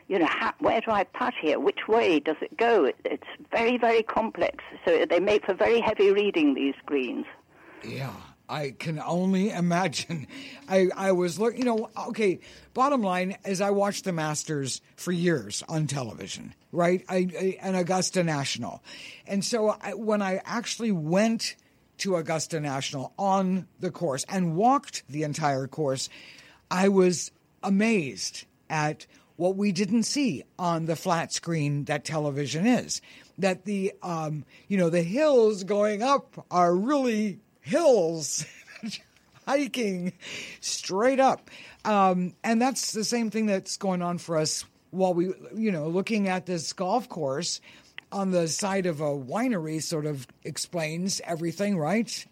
[SPEAKER 11] where do I putt here? Which way does it go? It's very, very complex. So they make for very heavy reading, these greens.
[SPEAKER 3] Yeah, I can only imagine. I was looking, okay, bottom line is I watched the Masters for years on television, right? And Augusta National. And so when I actually went to Augusta National on the course and walked the entire course, I was amazed at what we didn't see on the flat screen that television is. That the hills going up are really hills, hiking straight up. And that's the same thing that's going on for us while we, looking at this golf course on the side of a winery sort of explains everything, right?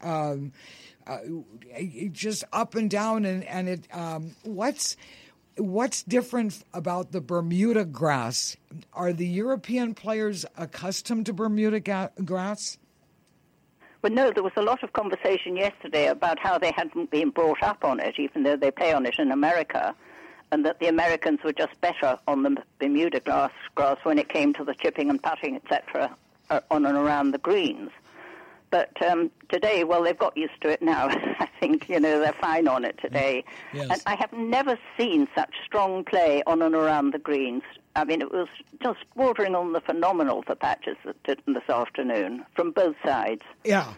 [SPEAKER 3] Just up and down, and it. What's different about the Bermuda grass? Are the European players accustomed to Bermuda grass?
[SPEAKER 11] Well, no, there was a lot of conversation yesterday about how they hadn't been brought up on it, even though they play on it in America, and that the Americans were just better on the Bermuda grass when it came to the chipping and putting, etc., on and around the greens. But today, well, they've got used to it now. I think, they're fine on it today.
[SPEAKER 3] Yes.
[SPEAKER 11] And I have never seen such strong play on and around the greens. I mean, it was just bordering on the phenomenal for patches this afternoon from both sides.
[SPEAKER 3] Yeah.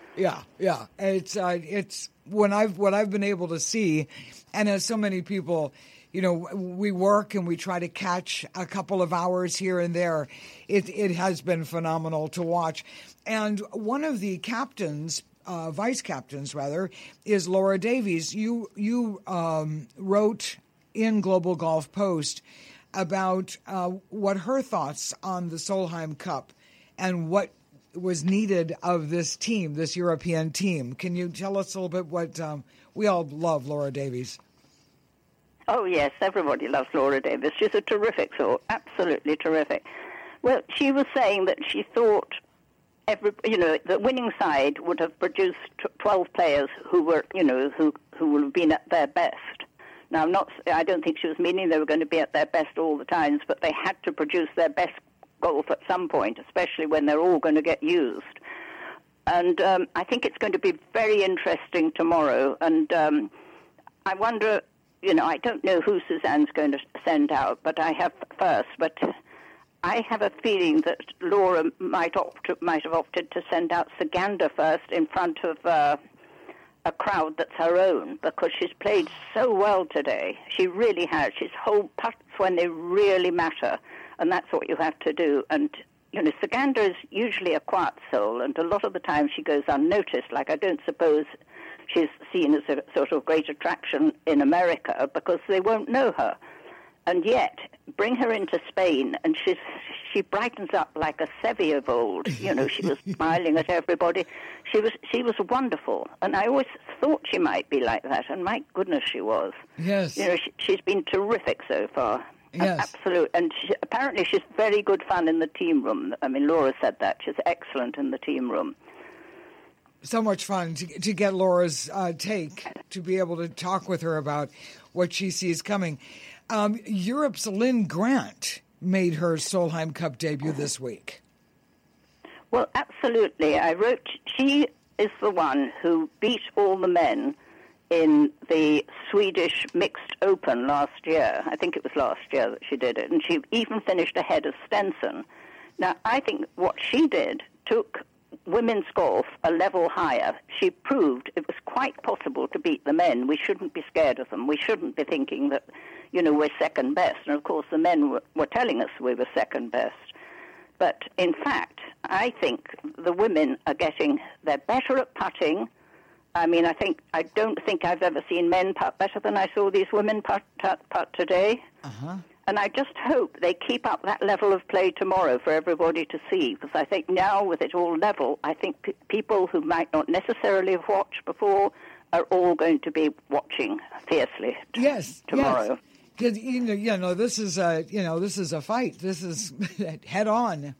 [SPEAKER 3] It's what I've been able to see, and as so many people, we work and we try to catch a couple of hours here and there. It has been phenomenal to watch. And one of the captains, vice captains rather, is Laura Davies. You wrote in Global Golf Post about what her thoughts on the Solheim Cup and what was needed of this team, this European team. Can you tell us a little bit what we all love Laura Davies?
[SPEAKER 11] Oh, yes, everybody loves Laura Davies. She's a terrific sort, absolutely terrific. Well, she was saying that she thought the winning side would have produced 12 players who were, who would have been at their best. Now, I don't think she was meaning they were going to be at their best all the times, but they had to produce their best golf at some point, especially when they're all going to get used. And I think it's going to be very interesting tomorrow. And I wonder, I don't know who Suzanne's going to send out, but I have a feeling that Laura might have opted to send out Sagander first in front of a crowd that's her own, because she's played so well today. She really has. She's hold putts when they really matter, and that's what you have to do. And, Sagander is usually a quiet soul, and a lot of the time she goes unnoticed. Like, I don't suppose she's seen as a sort of great attraction in America because they won't know her. And yet, bring her into Spain, and she brightens up like a Seve of old. She was smiling at everybody. She was wonderful, and I always thought she might be like that, and my goodness, she was.
[SPEAKER 3] Yes.
[SPEAKER 11] She's been terrific so far.
[SPEAKER 3] Yes.
[SPEAKER 11] Absolutely. And apparently she's very good fun in the team room. I mean, Laura said that. She's excellent in the team room.
[SPEAKER 3] So much fun to get Laura's take, to be able to talk with her about what she sees coming. Europe's Lynn Grant made her Solheim Cup debut this week.
[SPEAKER 11] Well, absolutely. I wrote, she is the one who beat all the men in the Swedish Mixed Open last year. I think it was last year that she did it. And she even finished ahead of Stenson. Now, I think what she did took women's golf a level higher. She proved it was quite possible to beat the men. We shouldn't be scared of them. We shouldn't be thinking that, we're second best. And, of course, the men were telling us we were second best. But, in fact, I think the women they're better at putting. I mean, I don't think I've ever seen men putt better than I saw these women putt today.
[SPEAKER 3] Uh-huh.
[SPEAKER 11] And I just hope they keep up that level of play tomorrow for everybody to see, because I think now, with it all level, I think people who might not necessarily have watched before are all going to be watching fiercely tomorrow.
[SPEAKER 3] Because this is a fight. This is head on.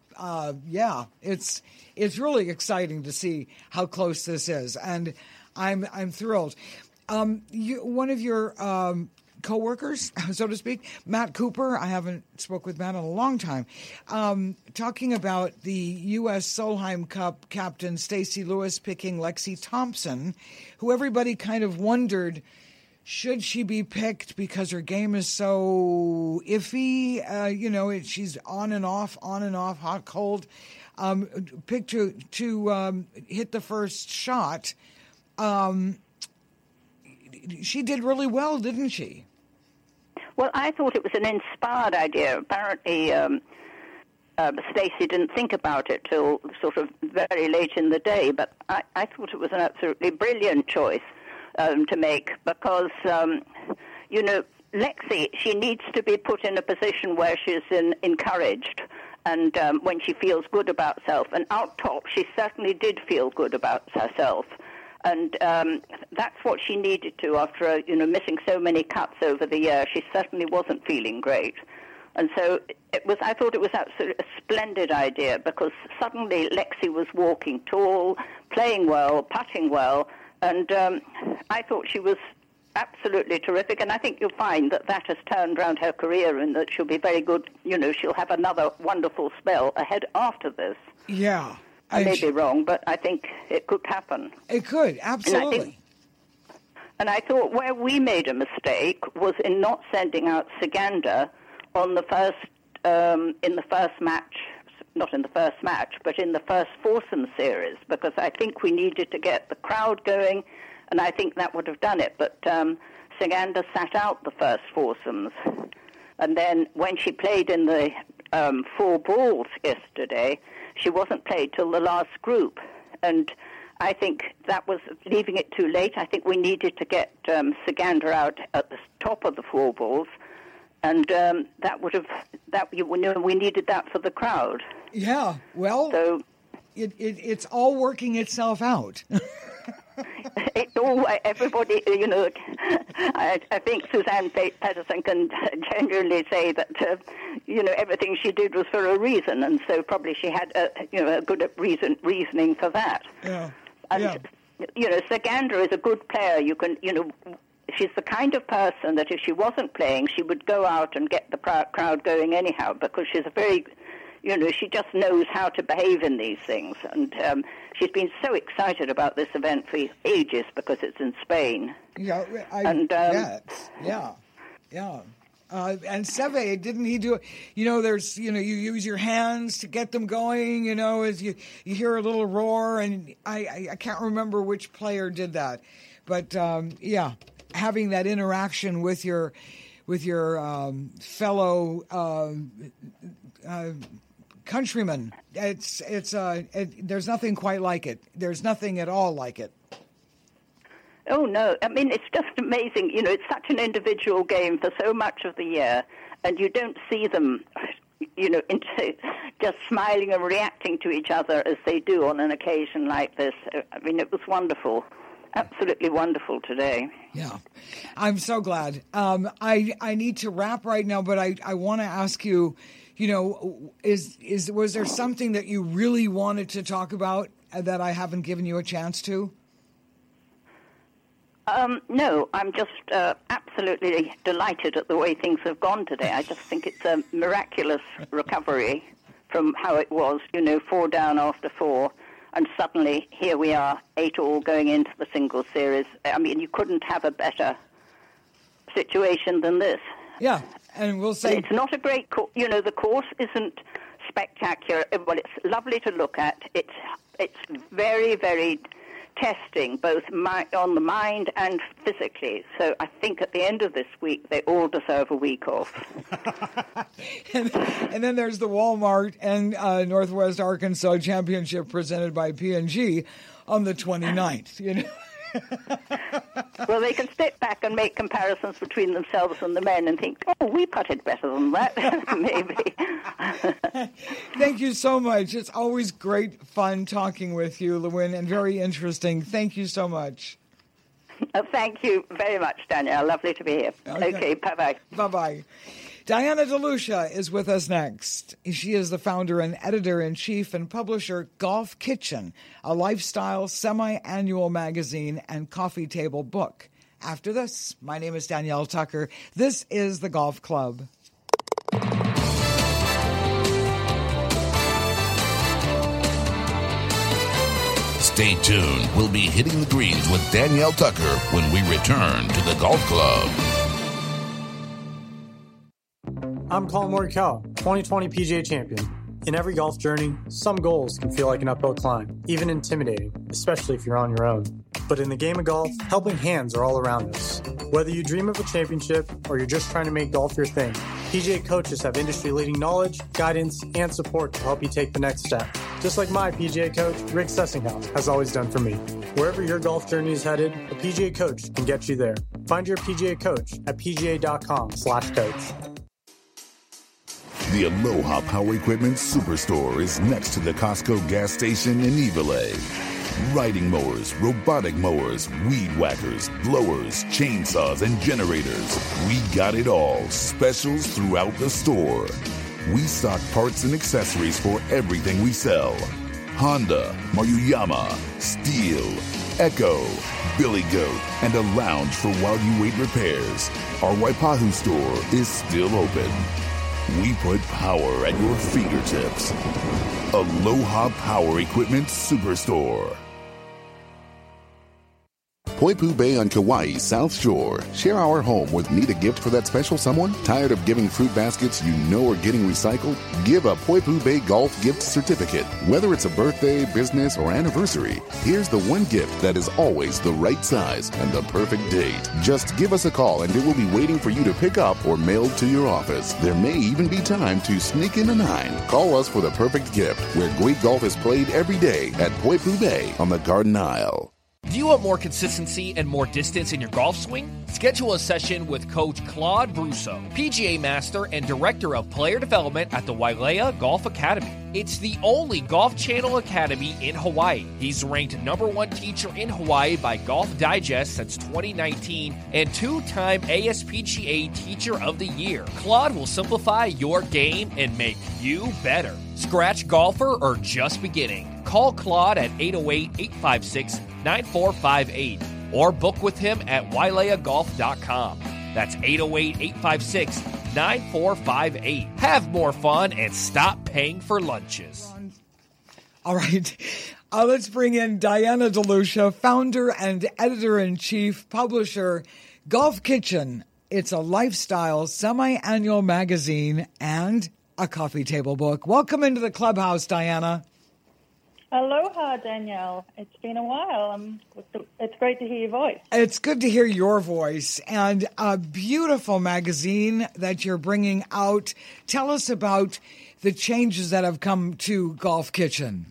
[SPEAKER 3] It's really exciting to see how close this is, and I'm thrilled. One of your co-workers, so to speak. Matt Cooper, I haven't spoke with Matt in a long time, talking about the U.S. Solheim Cup captain Stacey Lewis picking Lexi Thompson, who everybody kind of wondered, should she be picked because her game is so iffy? She's on and off, hot, cold. Picked to hit the first shot. She did really well, didn't she?
[SPEAKER 11] Well, I thought it was an inspired idea. Apparently, Stacey didn't think about it till sort of very late in the day, but I thought it was an absolutely brilliant choice to make because, Lexi, she needs to be put in a position where she's encouraged and when she feels good about herself. And out top, she certainly did feel good about herself. And that's what she needed to after, missing so many cuts over the year. She certainly wasn't feeling great. And so I thought it was absolutely a splendid idea because suddenly Lexi was walking tall, playing well, putting well, and I thought she was absolutely terrific. And I think you'll find that has turned around her career and that she'll be very good. She'll have another wonderful spell ahead after this.
[SPEAKER 3] Yeah.
[SPEAKER 11] I may be wrong, but I think it could happen.
[SPEAKER 3] It could, absolutely.
[SPEAKER 11] And I thought where we made a mistake was in not sending out Sagander on the first, in the first match, not in the first match, but in the first foursome series, because I think we needed to get the crowd going, and I think that would have done it. But Sagander sat out the first foursomes. And then when she played in the four balls yesterday, she wasn't played till the last group, and I think that was leaving it too late. I think we needed to get Sagander out at the top of the four balls, and we needed that for the crowd.
[SPEAKER 3] Yeah, well, so it's all working itself out.
[SPEAKER 11] It's all everybody, I think Suzanne Pedersen can genuinely say that, everything she did was for a reason, and so probably she had, a good reasoning for that.
[SPEAKER 3] Yeah.
[SPEAKER 11] And, Sagander is a good player. She's the kind of person that if she wasn't playing, she would go out and get the crowd going anyhow, because she's a very... she just knows how to behave in these things. And she's been so excited about this event for ages because it's in Spain.
[SPEAKER 3] Yeah, and Seve, didn't he do it? There's, you use your hands to get them going, as you hear a little roar. And I can't remember which player did that. But, having that interaction with your fellow countrymen, there's nothing quite like it. There's nothing at all like it.
[SPEAKER 11] Oh, no. I mean, it's just amazing. It's such an individual game for so much of the year, and you don't see them, just smiling and reacting to each other as they do on an occasion like this. I mean, it was wonderful. Absolutely wonderful today.
[SPEAKER 3] Yeah, I'm so glad. I need to wrap right now, but I want to ask you, was there something that you really wanted to talk about that I haven't given you a chance to?
[SPEAKER 11] No, I'm just absolutely delighted at the way things have gone today. I just think it's a miraculous recovery from how it was, 4 down after 4. And suddenly, here we are, 8-all going into the singles series. I mean, you couldn't have a better situation than this.
[SPEAKER 3] Yeah, and we'll say...
[SPEAKER 11] It's not a great course. The course isn't spectacular. Well, it's lovely to look at. It's very, very testing, both on the mind and physically. So I think at the end of this week, they all deserve a week off.
[SPEAKER 3] and then there's the Walmart and Northwest Arkansas Championship presented by P&G on the 29th,
[SPEAKER 11] Well, they can step back and make comparisons between themselves and the men and think, oh, we putted better than that, maybe.
[SPEAKER 3] Thank you so much. It's always great fun talking with you, Lewin, and very interesting. Thank you so much.
[SPEAKER 11] Thank you very much, Danielle. Lovely to be here. Okay, bye-bye.
[SPEAKER 3] Bye-bye. Diana DeLucia is with us next. She is the founder and editor-in-chief and publisher Golf Kitchen, a lifestyle semi-annual magazine and coffee table book. after this. My name is Danielle Tucker. This is the Golf Club.
[SPEAKER 8] Stay tuned. We'll be hitting the greens with Danielle Tucker when we return to the Golf Club.
[SPEAKER 12] I'm Colin Morikawa, 2020 PGA champion. In every golf journey, some goals can feel like an uphill climb, even intimidating, especially if you're on your own. But in the game of golf, helping hands are all around us. Whether you dream of a championship or you're just trying to make golf your thing, PGA coaches have industry-leading knowledge, guidance, and support to help you take the next step. Just like my PGA coach, Rick Sessinghaus, has always done for me. Wherever your golf journey is headed, a PGA coach can get you there. Find your PGA coach at pga.com/coach.
[SPEAKER 1] The Aloha Power Equipment Superstore is next to the Costco gas station in Evelay. Riding mowers, robotic mowers, weed whackers, blowers, chainsaws, and generators. We got it all. Specials throughout the store. We stock parts and accessories for everything we sell. Honda, Maruyama, Steel, Echo, Billy Goat, and a lounge for while you wait repairs. Our Waipahu store is still open. We put power at your fingertips. Aloha Power Equipment Superstore. Poipu Bay on Kauai's South Shore. Share our home with need a gift for that special someone? Tired of giving fruit baskets you know are getting recycled? Give a Poipu Bay Golf Gift Certificate. Whether it's a birthday, business, or anniversary, here's the one gift that is always the right size and the perfect date. Just give us a call and it will be waiting for you to pick up or mailed to your office. There may even be time to sneak in a 9. Call us for the perfect gift, where great golf is played every day at Poipu Bay on the Garden Isle.
[SPEAKER 6] Do you want more consistency and more distance in your golf swing? Schedule a session with Coach Claude Brousseau, PGA Master and Director of Player Development at the Wailea Golf Academy. It's the only Golf Channel Academy in Hawaii. He's ranked #1 teacher in Hawaii by Golf Digest since 2019 and 2-time ASPGA Teacher of the Year. Claude will simplify your game and make you better. Scratch golfer or just beginning? Call Claude at 808-856-9458 or book with him at waileagolf.com. That's 808-856-9458. Have more fun and stop paying for lunches.
[SPEAKER 3] All right. Let's bring in Diana DeLucia, founder and editor-in-chief, publisher, Golf Kitchen. It's a lifestyle semi-annual magazine and a coffee table book. Welcome into the clubhouse, Diana.
[SPEAKER 13] Aloha, Danielle. It's been a while. It's great to hear your voice.
[SPEAKER 3] It's good to hear your voice, and a beautiful magazine that you're bringing out. Tell us about the changes that have come to Golf Kitchen.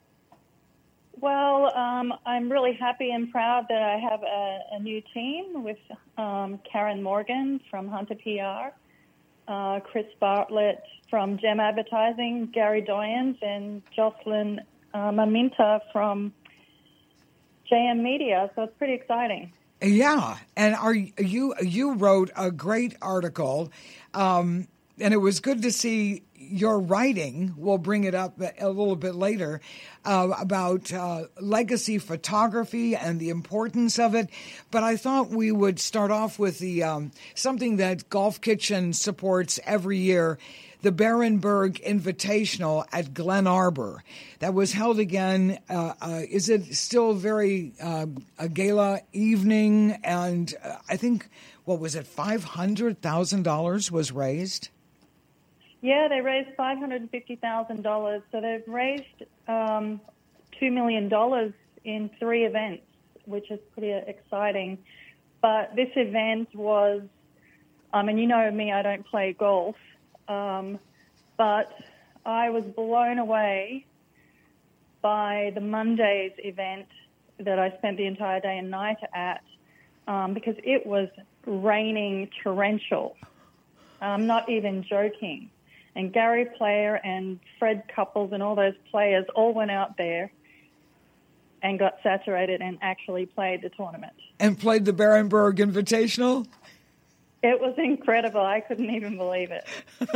[SPEAKER 13] Well, I'm really happy and proud that I have a new team with Karen Morgan from Hunter PR, Chris Bartlett from Gem Advertising, Gary Doyens, and Jocelyn Maminta from JM Media, so it's pretty exciting.
[SPEAKER 3] Yeah, and you wrote a great article, and it was good to see your writing. We'll bring it up a little bit later about legacy photography and the importance of it. But I thought we would start off with the something that Golf Kitchen supports every year, the Barenberg Invitational at Glen Arbor. That was held again. Is it still very a gala evening? And I think, what was it, $500,000 was raised?
[SPEAKER 13] Yeah, they raised $550,000. So they've raised $2 million in 3 events, which is pretty exciting. But this event was, and you know me, I don't play golf. But I was blown away by the Monday's event that I spent the entire day and night at, because it was raining torrential. I'm not even joking. And Gary Player and Fred Couples and all those players all went out there and got saturated and actually played the tournament.
[SPEAKER 3] And played the Barenberg Invitational?
[SPEAKER 13] It was incredible. I couldn't even believe it.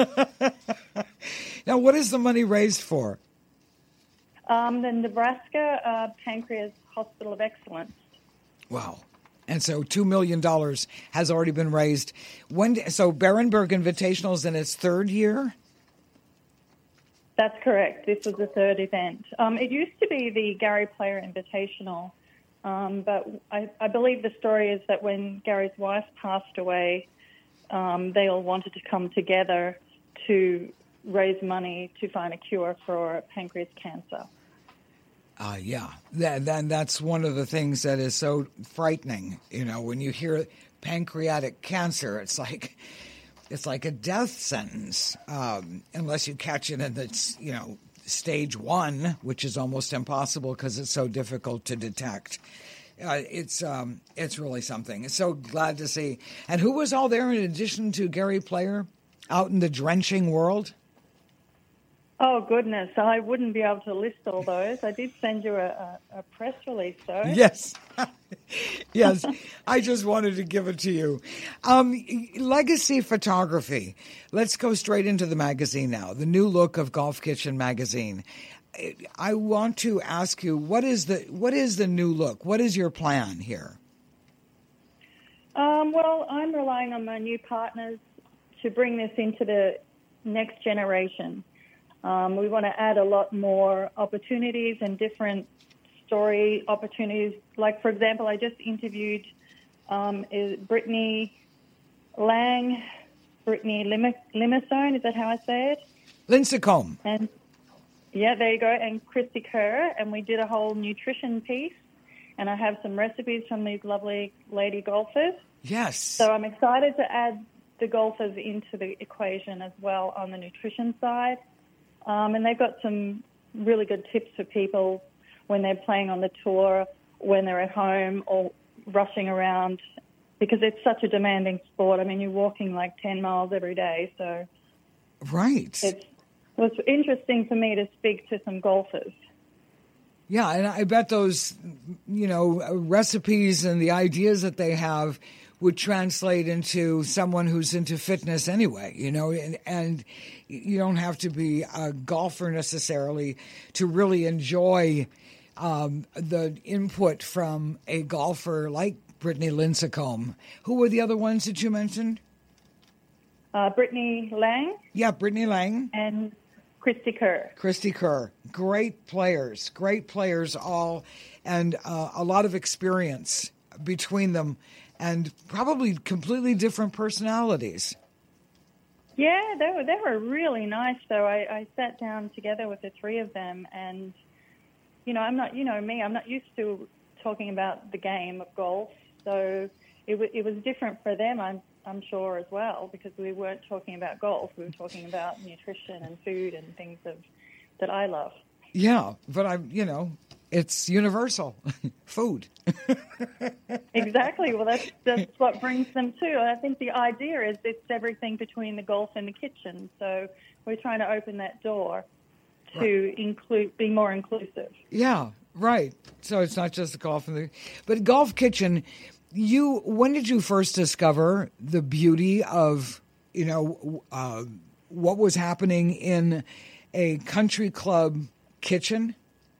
[SPEAKER 3] Now, what is the money raised for?
[SPEAKER 13] The Nebraska Pancreas Hospital of Excellence.
[SPEAKER 3] Wow. And so $2 million has already been raised. So Berenberg Invitational is in its third year?
[SPEAKER 13] That's correct. This was the third event. It used to be the Gary Player Invitational, but I believe the story is that when Gary's wife passed away, they all wanted to come together to raise money to find a cure for pancreas cancer.
[SPEAKER 3] Yeah, that's one of the things that is so frightening. You know, when you hear pancreatic cancer, it's like a death sentence, unless you catch it in its, stage 1, which is almost impossible because it's so difficult to detect. It's really something. So glad to see. And who was all there in addition to Gary Player out in the drenching world?
[SPEAKER 13] Oh, goodness. I wouldn't be able to list all those. I did send you a press release, though.
[SPEAKER 3] Yes. Yes. I just wanted to give it to you. Legacy photography. Let's go straight into the magazine now. The new look of Golf Kitchen magazine. I want to ask you, what is the new look? What is your plan here?
[SPEAKER 13] Well, I'm relying on my new partners to bring this into the next generation. We want to add a lot more opportunities and different story opportunities. Like, for example, I just interviewed Brittany Lang, Brittany Limasone, is that how I say it?
[SPEAKER 3] Lincecum.
[SPEAKER 13] And yeah, there you go. And Christy Kerr, and we did a whole nutrition piece. And I have some recipes from these lovely lady golfers.
[SPEAKER 3] Yes.
[SPEAKER 13] So I'm excited to add the golfers into the equation as well on the nutrition side. And they've got some really good tips for people when they're playing on the tour, when they're at home or rushing around, because it's such a demanding sport. I mean, you're walking like 10 miles every day. So
[SPEAKER 3] right.
[SPEAKER 13] It was interesting for me to speak to some golfers.
[SPEAKER 3] Yeah, and I bet those, recipes and the ideas that they have would translate into someone who's into fitness anyway, and you don't have to be a golfer necessarily to really enjoy the input from a golfer like Brittany Lincecum. Who were the other ones that you mentioned?
[SPEAKER 13] Brittany Lang.
[SPEAKER 3] Yeah, Brittany Lang.
[SPEAKER 13] And Christy Kerr.
[SPEAKER 3] Christy Kerr. Great players all, and a lot of experience between them, and probably completely different personalities.
[SPEAKER 13] Yeah, they were really nice, though. I sat down together with the three of them, and, I'm not, me, I'm not used to talking about the game of golf, so it was different for them, I'm sure, as well, because we weren't talking about golf. We were talking about nutrition and food and things that I love. Yeah,
[SPEAKER 3] but it's universal. Food.
[SPEAKER 13] Exactly. Well, that's what brings them too. I think the idea is it's everything between the golf and the kitchen. So we're trying to open that door to be more inclusive.
[SPEAKER 3] Yeah, right. So it's not just the golf but Golf Kitchen. When did you first discover the beauty of what was happening in a country club kitchen?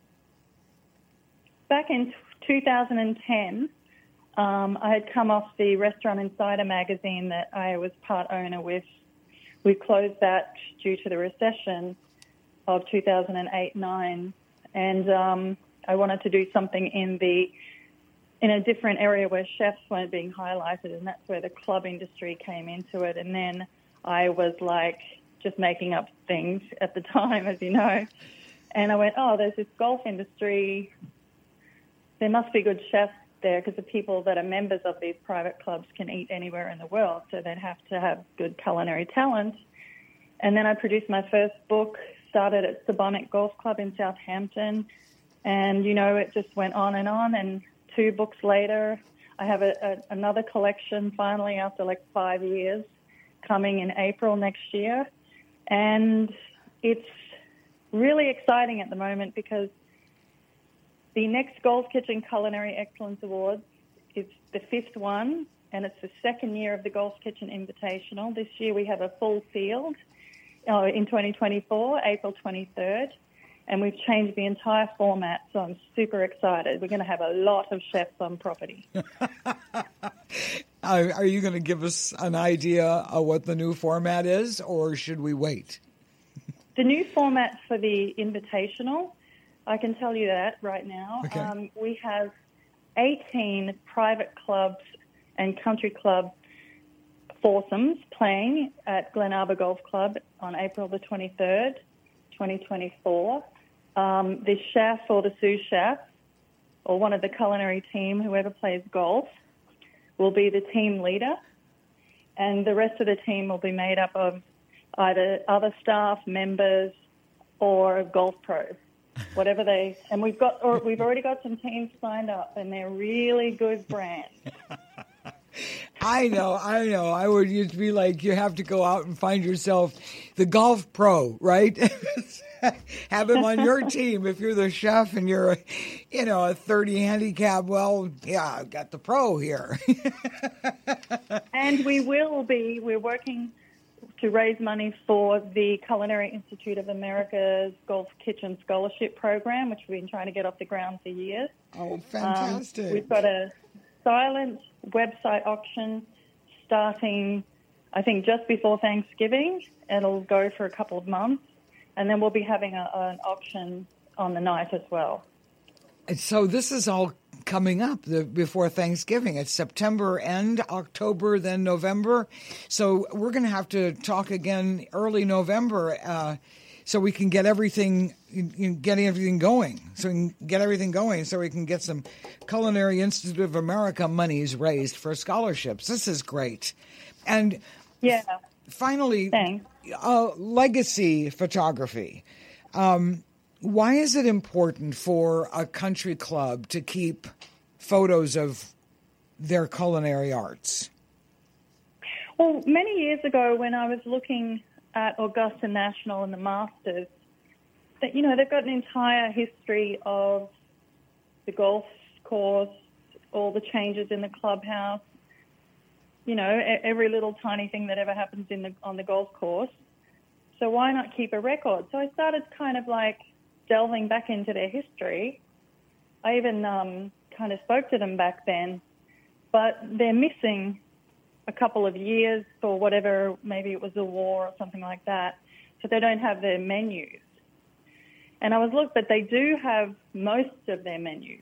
[SPEAKER 13] Back in 2010, I had come off the Restaurant Insider magazine that I was part owner with. We closed that due to the recession of 2008-9, and I wanted to do something in a different area where chefs weren't being highlighted, and that's where the club industry came into it. And then I was like just making up things at the time, as you know. And I went, there's this golf industry. There must be good chefs there, because the people that are members of these private clubs can eat anywhere in the world, so they'd have to have good culinary talent. And then I produced my first book, started at Sabonic Golf Club in Southampton, and, it just went on, and 2 books later, I have another collection finally after 5 years coming in April next year. And it's really exciting at the moment because the next Golf Kitchen Culinary Excellence Awards is the 5th one, and it's the 2nd year of the Golf Kitchen Invitational. This year we have a full field in 2024, April 23rd. and we've changed the entire format, so I'm super excited. We're going to have a lot of chefs on property.
[SPEAKER 3] Are you going to give us an idea of what the new format is, or should we wait?
[SPEAKER 13] The new format for the Invitational, I can tell you that right now.
[SPEAKER 3] Okay.
[SPEAKER 13] We have 18 private clubs and country club foursomes playing at Glen Arbor Golf Club on April the 23rd, 2024. The chef or the sous chef or one of the culinary team, whoever plays golf, will be the team leader, and the rest of the team will be made up of either other staff, members, or golf pros, whatever they. And we've already got some teams signed up, and they're really good brands.
[SPEAKER 3] I know. I would just be like, you have to go out and find yourself the golf pro, right? Have him on your team. If you're the chef and you're, a 30 handicap, well, yeah, I've got the pro here.
[SPEAKER 13] And we're working to raise money for the Culinary Institute of America's Golf Kitchen Scholarship Program, which we've been trying to get off the ground for years.
[SPEAKER 3] Oh, fantastic.
[SPEAKER 13] We've got a silent website auction starting, I think, just before Thanksgiving. It'll go for a couple of months, and then we'll be having an auction on the night as well.
[SPEAKER 3] So this is all coming up before Thanksgiving. It's September end, October, then November. So we're going to have to talk again early November so we can get everything going. So we can get everything going so we can get some Culinary Institute of America monies raised for scholarships. This is great. And
[SPEAKER 13] yeah,
[SPEAKER 3] finally, legacy photography. Why is it important for a country club to keep photos of their culinary arts?
[SPEAKER 13] Well, many years ago when I was looking at Augusta National and the Masters, that they've got an entire history of the golf course, all the changes in the clubhouse, every little tiny thing that ever happens on the golf course. So why not keep a record? So I started kind of like delving back into their history. I even kind of spoke to them back then, but they're missing a couple of years for whatever, maybe it was a war or something like that, so they don't have their menus. And I was but they do have most of their menus.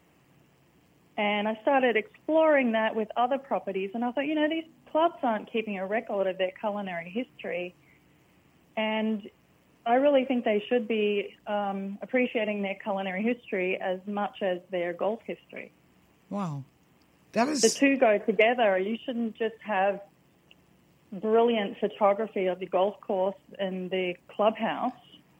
[SPEAKER 13] And I started exploring that with other properties, and I thought, these clubs aren't keeping a record of their culinary history, and I really think they should be appreciating their culinary history as much as their golf history.
[SPEAKER 3] Wow. That is...
[SPEAKER 13] The two go together. You shouldn't just have brilliant photography of the golf course and the clubhouse.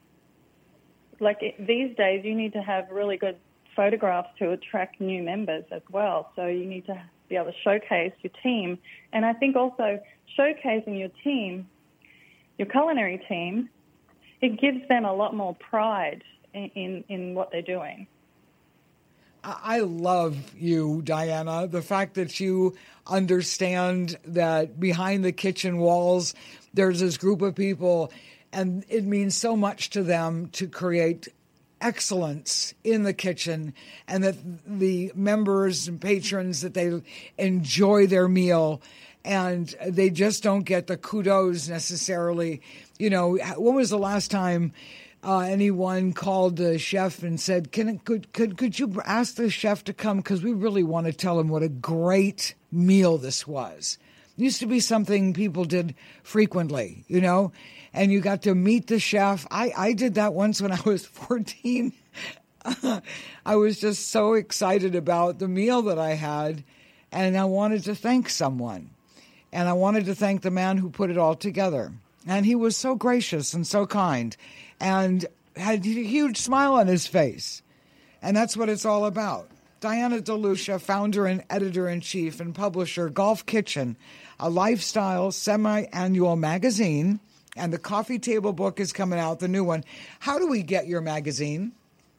[SPEAKER 13] These days, you need to have really good photographs to attract new members as well. So you need to be able to showcase your team. And I think also showcasing your team, your culinary team, it gives them a lot more pride in what they're doing.
[SPEAKER 3] I love you, Diana, the fact that you understand that behind the kitchen walls, there's this group of people, and it means so much to them to create excellence in the kitchen, and that the members and patrons, that they enjoy their meal, and they just don't get the kudos necessarily. When was the last time anyone called the chef and said, could you ask the chef to come, because we really want to tell him what a great meal this was? It used to be something people did frequently, and you got to meet the chef. I did that once when I was 14. I was just so excited about the meal that I had, and I wanted to thank someone. And I wanted to thank the man who put it all together. And he was so gracious and so kind and had a huge smile on his face. And that's what it's all about. Diana DeLucia, founder and editor-in-chief and publisher, Golf Kitchen, a lifestyle semi-annual magazine. And the coffee table book is coming out, the new one. How do we get your magazine?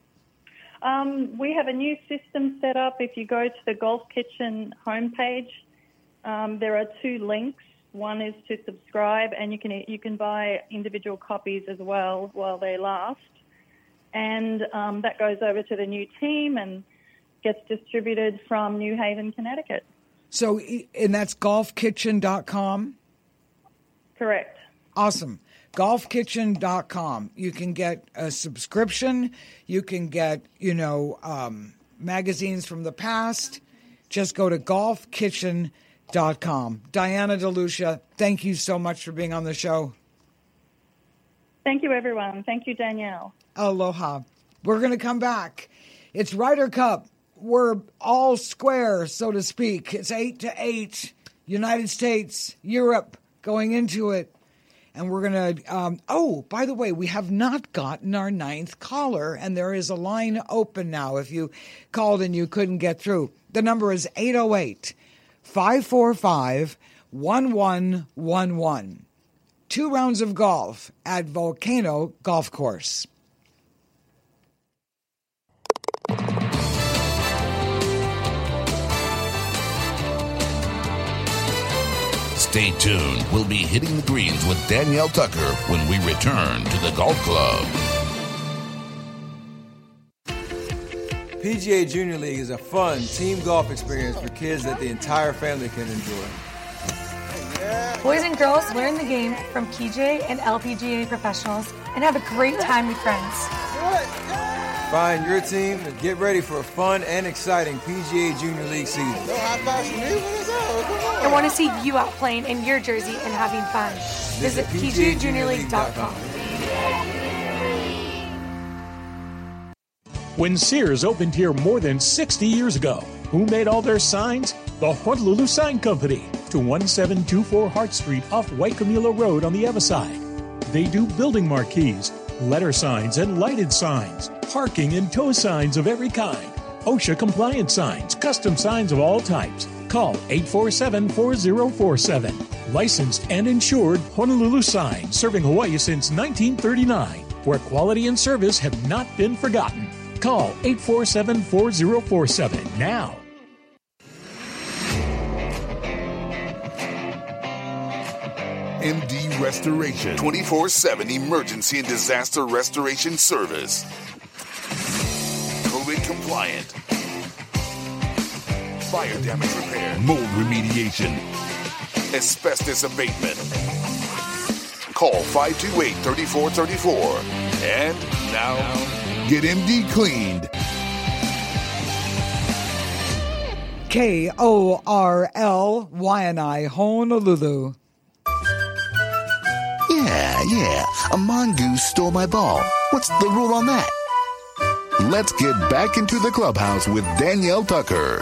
[SPEAKER 13] We have a new system set up. If you go to the Golf Kitchen homepage, there are 2 links. One is to subscribe, and you can buy individual copies as well while they last. and that goes over to the new team and gets distributed from New Haven, Connecticut.
[SPEAKER 3] So, and that's golfkitchen.com?
[SPEAKER 13] Correct.
[SPEAKER 3] Awesome. Golfkitchen.com. You can get a subscription. You can get, magazines from the past. Just go to golfkitchen.com. Diana DeLucia, thank you so much for being on the show.
[SPEAKER 13] Thank you, everyone. Thank you, Danielle.
[SPEAKER 3] Aloha. We're going to come back. It's Ryder Cup. We're all square, so to speak. It's 8-8. United States, Europe going into it. And we're going to, by the way, we have not gotten our 9th caller, and there is a line open now if you called and you couldn't get through. The number is 808-545-1111. 2 rounds of golf at Volcano Golf Course.
[SPEAKER 8] Stay tuned. We'll be hitting the greens with Danielle Tucker when we return to the Golf Club.
[SPEAKER 9] PGA Junior League is a fun team golf experience for kids that the entire family can enjoy.
[SPEAKER 10] Boys and girls learn the game from PGA and LPGA professionals and have a great time with friends.
[SPEAKER 9] Find your team and get ready for a fun and exciting PGA Junior League season.
[SPEAKER 10] I want to see you out playing in your jersey and having fun. Visit PGAJuniorLeague.com.
[SPEAKER 4] When Sears opened here more than 60 years ago, who made all their signs? The Honolulu Sign Company, to 1724 Hart Street off Waikimula Road on the Ewa side. They do building marquees, letter signs and lighted signs, parking and tow signs of every kind, OSHA compliant signs, custom signs of all types. Call 847-4047. Licensed and insured Honolulu Sign, serving Hawaii since 1939, where quality and service have not been forgotten. Call 847-4047 now.
[SPEAKER 1] MD Restoration, 24/7 emergency and disaster restoration service. COVID compliant. Fire damage repair. Mold remediation. Asbestos abatement. Call 528-3434. And now, get MD cleaned.
[SPEAKER 3] KORLYNI Honolulu.
[SPEAKER 1] Yeah, a mongoose stole my ball. What's the rule on that? Let's get back into the clubhouse with Danielle Tucker.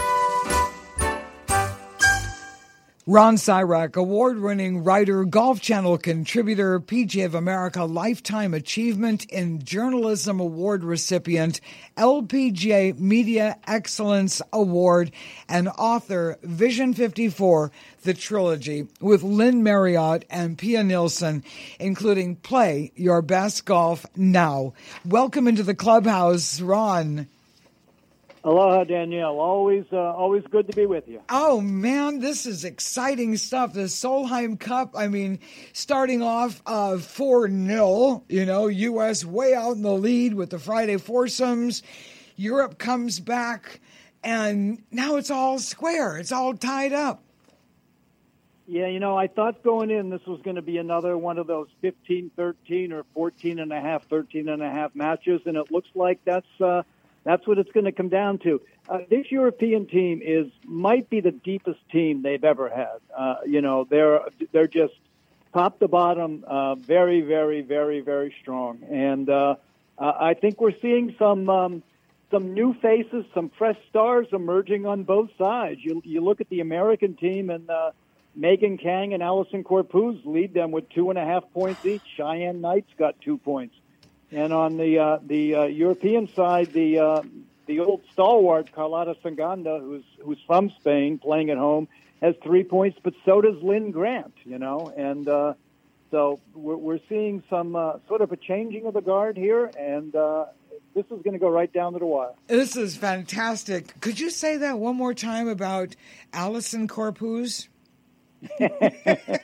[SPEAKER 3] Ron Cyrack, award-winning writer, Golf Channel contributor, PGA of America Lifetime Achievement in Journalism Award recipient, LPGA Media Excellence Award, and author, Vision 54, The Trilogy, with Lynn Marriott and Pia Nilsson, including Play Your Best Golf Now. Welcome into the clubhouse, Ron.
[SPEAKER 2] Aloha, Danielle. Always good to be with you.
[SPEAKER 3] Oh, man, this is exciting stuff. The Solheim Cup, starting off 4-0, U.S. way out in the lead with the Friday foursomes. Europe comes back, and now it's all square. It's all tied up.
[SPEAKER 2] Yeah, I thought going in this was going to be another one of those 15-13 or 14.5, 13.5 matches, and it looks like that's what it's going to come down to. This European team might be the deepest team they've ever had. They're just top to bottom, very, very, very, very strong. And I think we're seeing some new faces, some fresh stars emerging on both sides. You look at the American team, and Megan Kang and Allison Corpuz lead them with 2.5 points each. Cheyenne Knight's got 2 points. And on the European side, the old stalwart Carlota Sanganda, who's from Spain, playing at home, has 3 points, but so does Lynn Grant. And so we're seeing some sort of a changing of the guard here, and this is going to go right down to the wire.
[SPEAKER 3] This is fantastic. Could you say that one more time about Allison Corpuz?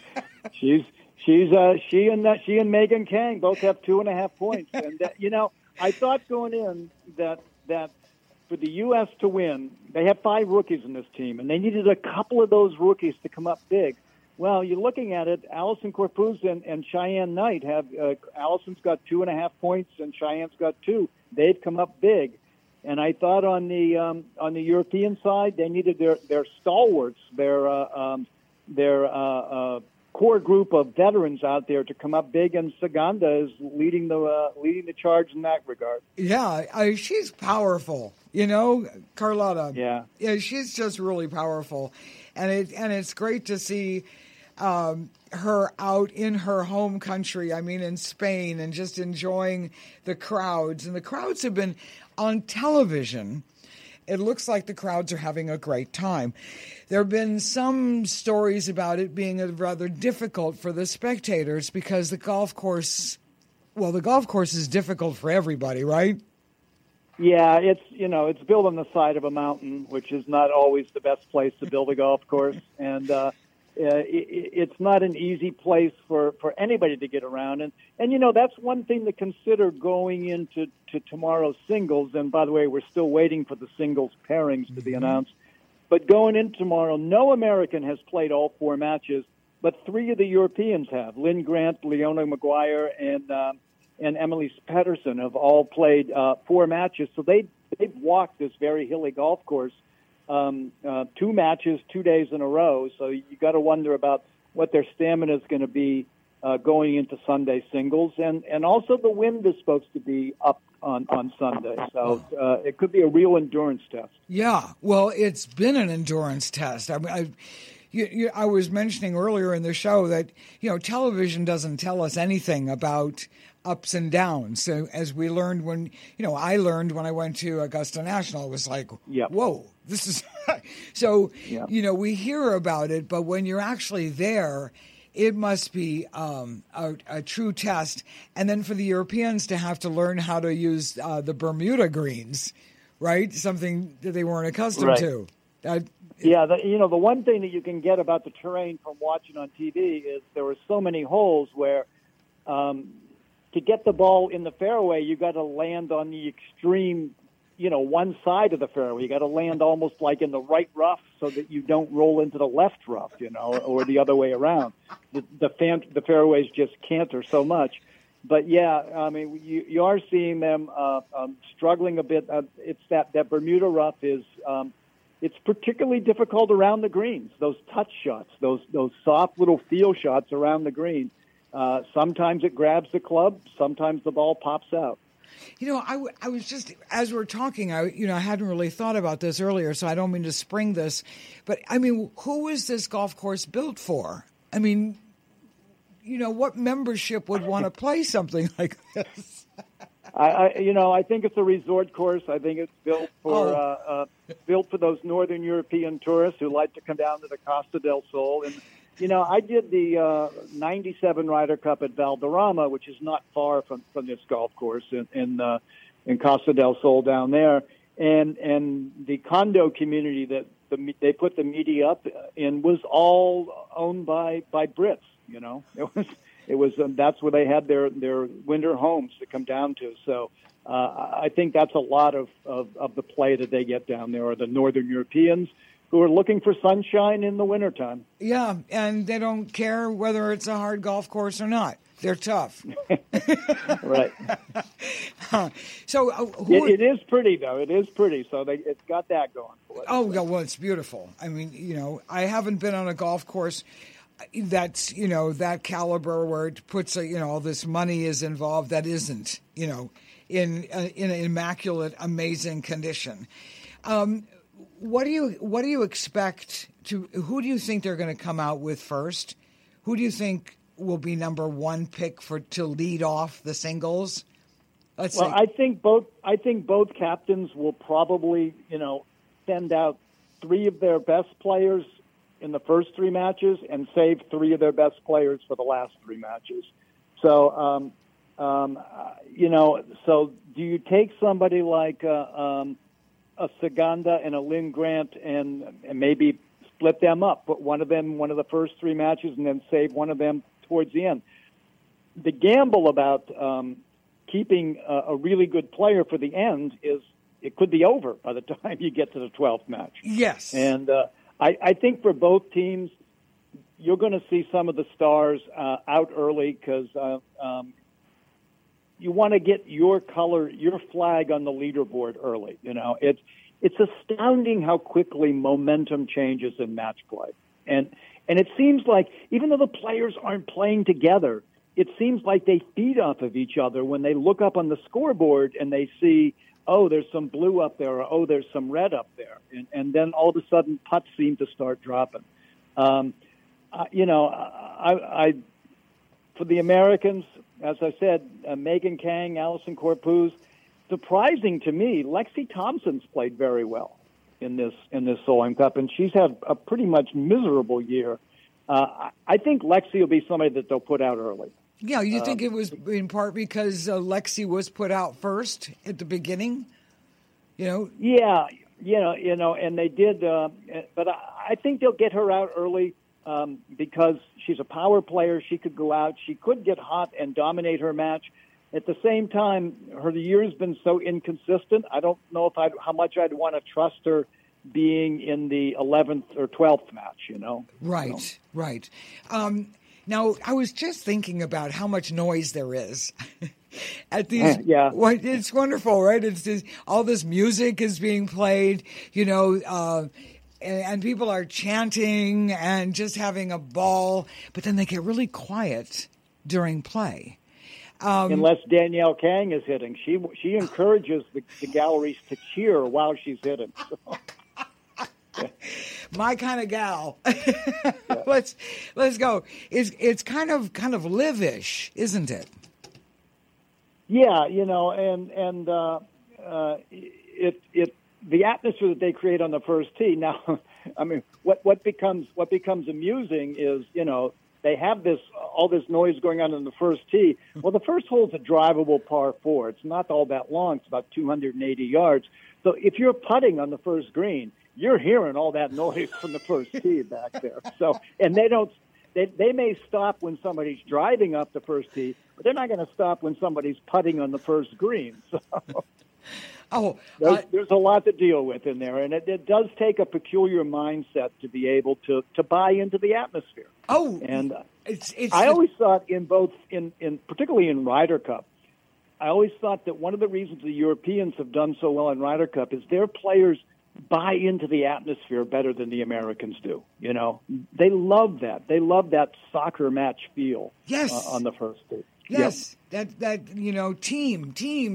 [SPEAKER 2] She and Megan Kang both have 2.5 points, and I thought going in that for the U.S. to win, they have 5 rookies in this team, and they needed a couple of those rookies to come up big. Well, you're looking at it. Allison Corpuz and Cheyenne Knight have. Allison's got 2.5 points, and Cheyenne's got 2. They've come up big, and I thought on the European side, they needed their stalwarts, their core group of veterans out there to come up big, and Saganda is leading the charge in that regard.
[SPEAKER 3] Yeah, she's powerful. Carlotta. Yeah, she's just really powerful, and it's great to see her out in her home country. I mean, in Spain, and just enjoying the crowds. And the crowds have been on television. It looks like the crowds are having a great time. There have been some stories about it being rather difficult for the spectators because the golf course is difficult for everybody, right?
[SPEAKER 2] Yeah, it's built on the side of a mountain, which is not always the best place to build a golf course, and it's not an easy place for anybody to get around. And that's one thing to consider going into tomorrow's singles. And by the way, we're still waiting for the singles pairings to be announced. But going into tomorrow, no American has played all 4 matches, but 3 of the Europeans have. Lynn Grant, Leona Maguire, and Emily Pedersen have all played 4 matches. So they've walked this very hilly golf course 2 matches, 2 days in a row. So you got to wonder about what their stamina is going to be going into Sunday singles. And also the wind is supposed to be up on Sunday. So it could be a real endurance test.
[SPEAKER 3] Yeah, well, it's been an endurance test. I was mentioning earlier in the show that, television doesn't tell us anything about ups and downs. So as we learned I learned when I went to Augusta National, it was like, whoa, this is so, we hear about it, but when you're actually there, it must be a true test. And then for the Europeans to have to learn how to use the Bermuda greens, right? Something that they weren't accustomed to.
[SPEAKER 2] The one thing that you can get about the terrain from watching on TV is there were so many holes where to get the ball in the fairway, you got to land on the extreme, one side of the fairway. You got to land almost like in the right rough so that you don't roll into the left rough, or the other way around. The fairways just canter so much. But you are seeing them struggling a bit. It's that Bermuda rough is. It's particularly difficult around the greens. Those touch shots, those soft little feel shots around the green. Sometimes it grabs the club. Sometimes the ball pops out.
[SPEAKER 3] I was just, as we're talking, I hadn't really thought about this earlier, so I don't mean to spring this. But, who is this golf course built for? What membership would want to play something like this?
[SPEAKER 2] I think it's a resort course. I think it's built for those Northern European tourists who like to come down to the Costa del Sol. And I did the '97 Ryder Cup at Valderrama, which is not far from this golf course in Costa del Sol down there. And the condo community that they put the media up in was all owned by Brits. It was that's where they had their winter homes to come down to. So I think that's a lot of the play that they get down there are the Northern Europeans who are looking for sunshine in the wintertime. Yeah, and they don't care whether it's a hard golf course or not. They're tough. Right. So it is pretty, though. It is pretty. So it's got that going for it. Oh, well, it's beautiful. I haven't been on a golf course that's, that caliber where it puts, all this money is involved that isn't, in an immaculate, amazing condition. What do you expect who do you think they're going to come out with first? Who do you think will be number 1 pick to lead off the singles? I think both captains will probably, send out 3 of their best players in the first 3 matches and save 3 of their best players for the last 3 matches. So, so do you take somebody like a Saganda and a Lynn Grant and maybe split them up, put one of them one of the first 3 matches and then save one of them towards the end? The gamble about keeping a really good player for the end is it could be over by the time you get to the 12th match.
[SPEAKER 3] Yes.
[SPEAKER 2] And I think for both teams, you're going to see some of the stars out early because you want to get your flag on the leaderboard early. You know, it's astounding how quickly momentum changes in match play. And it seems like even though the players aren't playing together, it seems like they feed off of each other when they look up on the scoreboard and they see, oh, there's some blue up there, or oh, there's some red up there. And then all of a sudden putts seem to start dropping. You know, I for the Americans, as I said, Megan Kang, Allison Corpuz, surprising to me, Lexi Thompson's played very well in this Solheim Cup, and she's had a pretty much miserable year. I think Lexi will be somebody that they'll put out early.
[SPEAKER 3] Yeah, you think it was in part because Lexi was put out first at the beginning? You know?
[SPEAKER 2] Yeah, you know, and they did, but I think they'll get her out early because she's a power player. She could go out. She could get hot and dominate her match. At the same time, her year's been so inconsistent. I don't know how much I'd want to trust her being in the 11th or 12th match, you know?
[SPEAKER 3] Right,
[SPEAKER 2] so.
[SPEAKER 3] Right. Now, I was just thinking about how much noise there is at these.
[SPEAKER 2] Yeah.
[SPEAKER 3] It's wonderful, right? It's just, all this music is being played, you know, and people are chanting and just having a ball, but then they get really quiet during play.
[SPEAKER 2] Unless Danielle Kang is hitting. She encourages the galleries to cheer while she's hitting.
[SPEAKER 3] My kind of gal. Yeah. Let's go. It's kind of live-ish, isn't it?
[SPEAKER 2] Yeah, you know, and the atmosphere that they create on the first tee. Now, I mean, what becomes amusing is, you know, they have all this noise going on in the first tee. Well, the first hole's a drivable par 4. It's not all that long. It's about 280 yards. So if you're putting on the first green, you're hearing all that noise from the first tee back there. So, and they may stop when somebody's driving up the first tee, but they're not going to stop when somebody's putting on the first green. So there's a lot to deal with in there, and it does take a peculiar mindset to be able to buy into the atmosphere.
[SPEAKER 3] Oh,
[SPEAKER 2] and I always thought in particularly in Ryder Cup, I always thought that one of the reasons the Europeans have done so well in Ryder Cup is their players buy into the atmosphere better than the Americans do. You know, they love that. They love that soccer match feel.
[SPEAKER 3] Yes.
[SPEAKER 2] On the first day.
[SPEAKER 3] Yes, yep. that you know, team,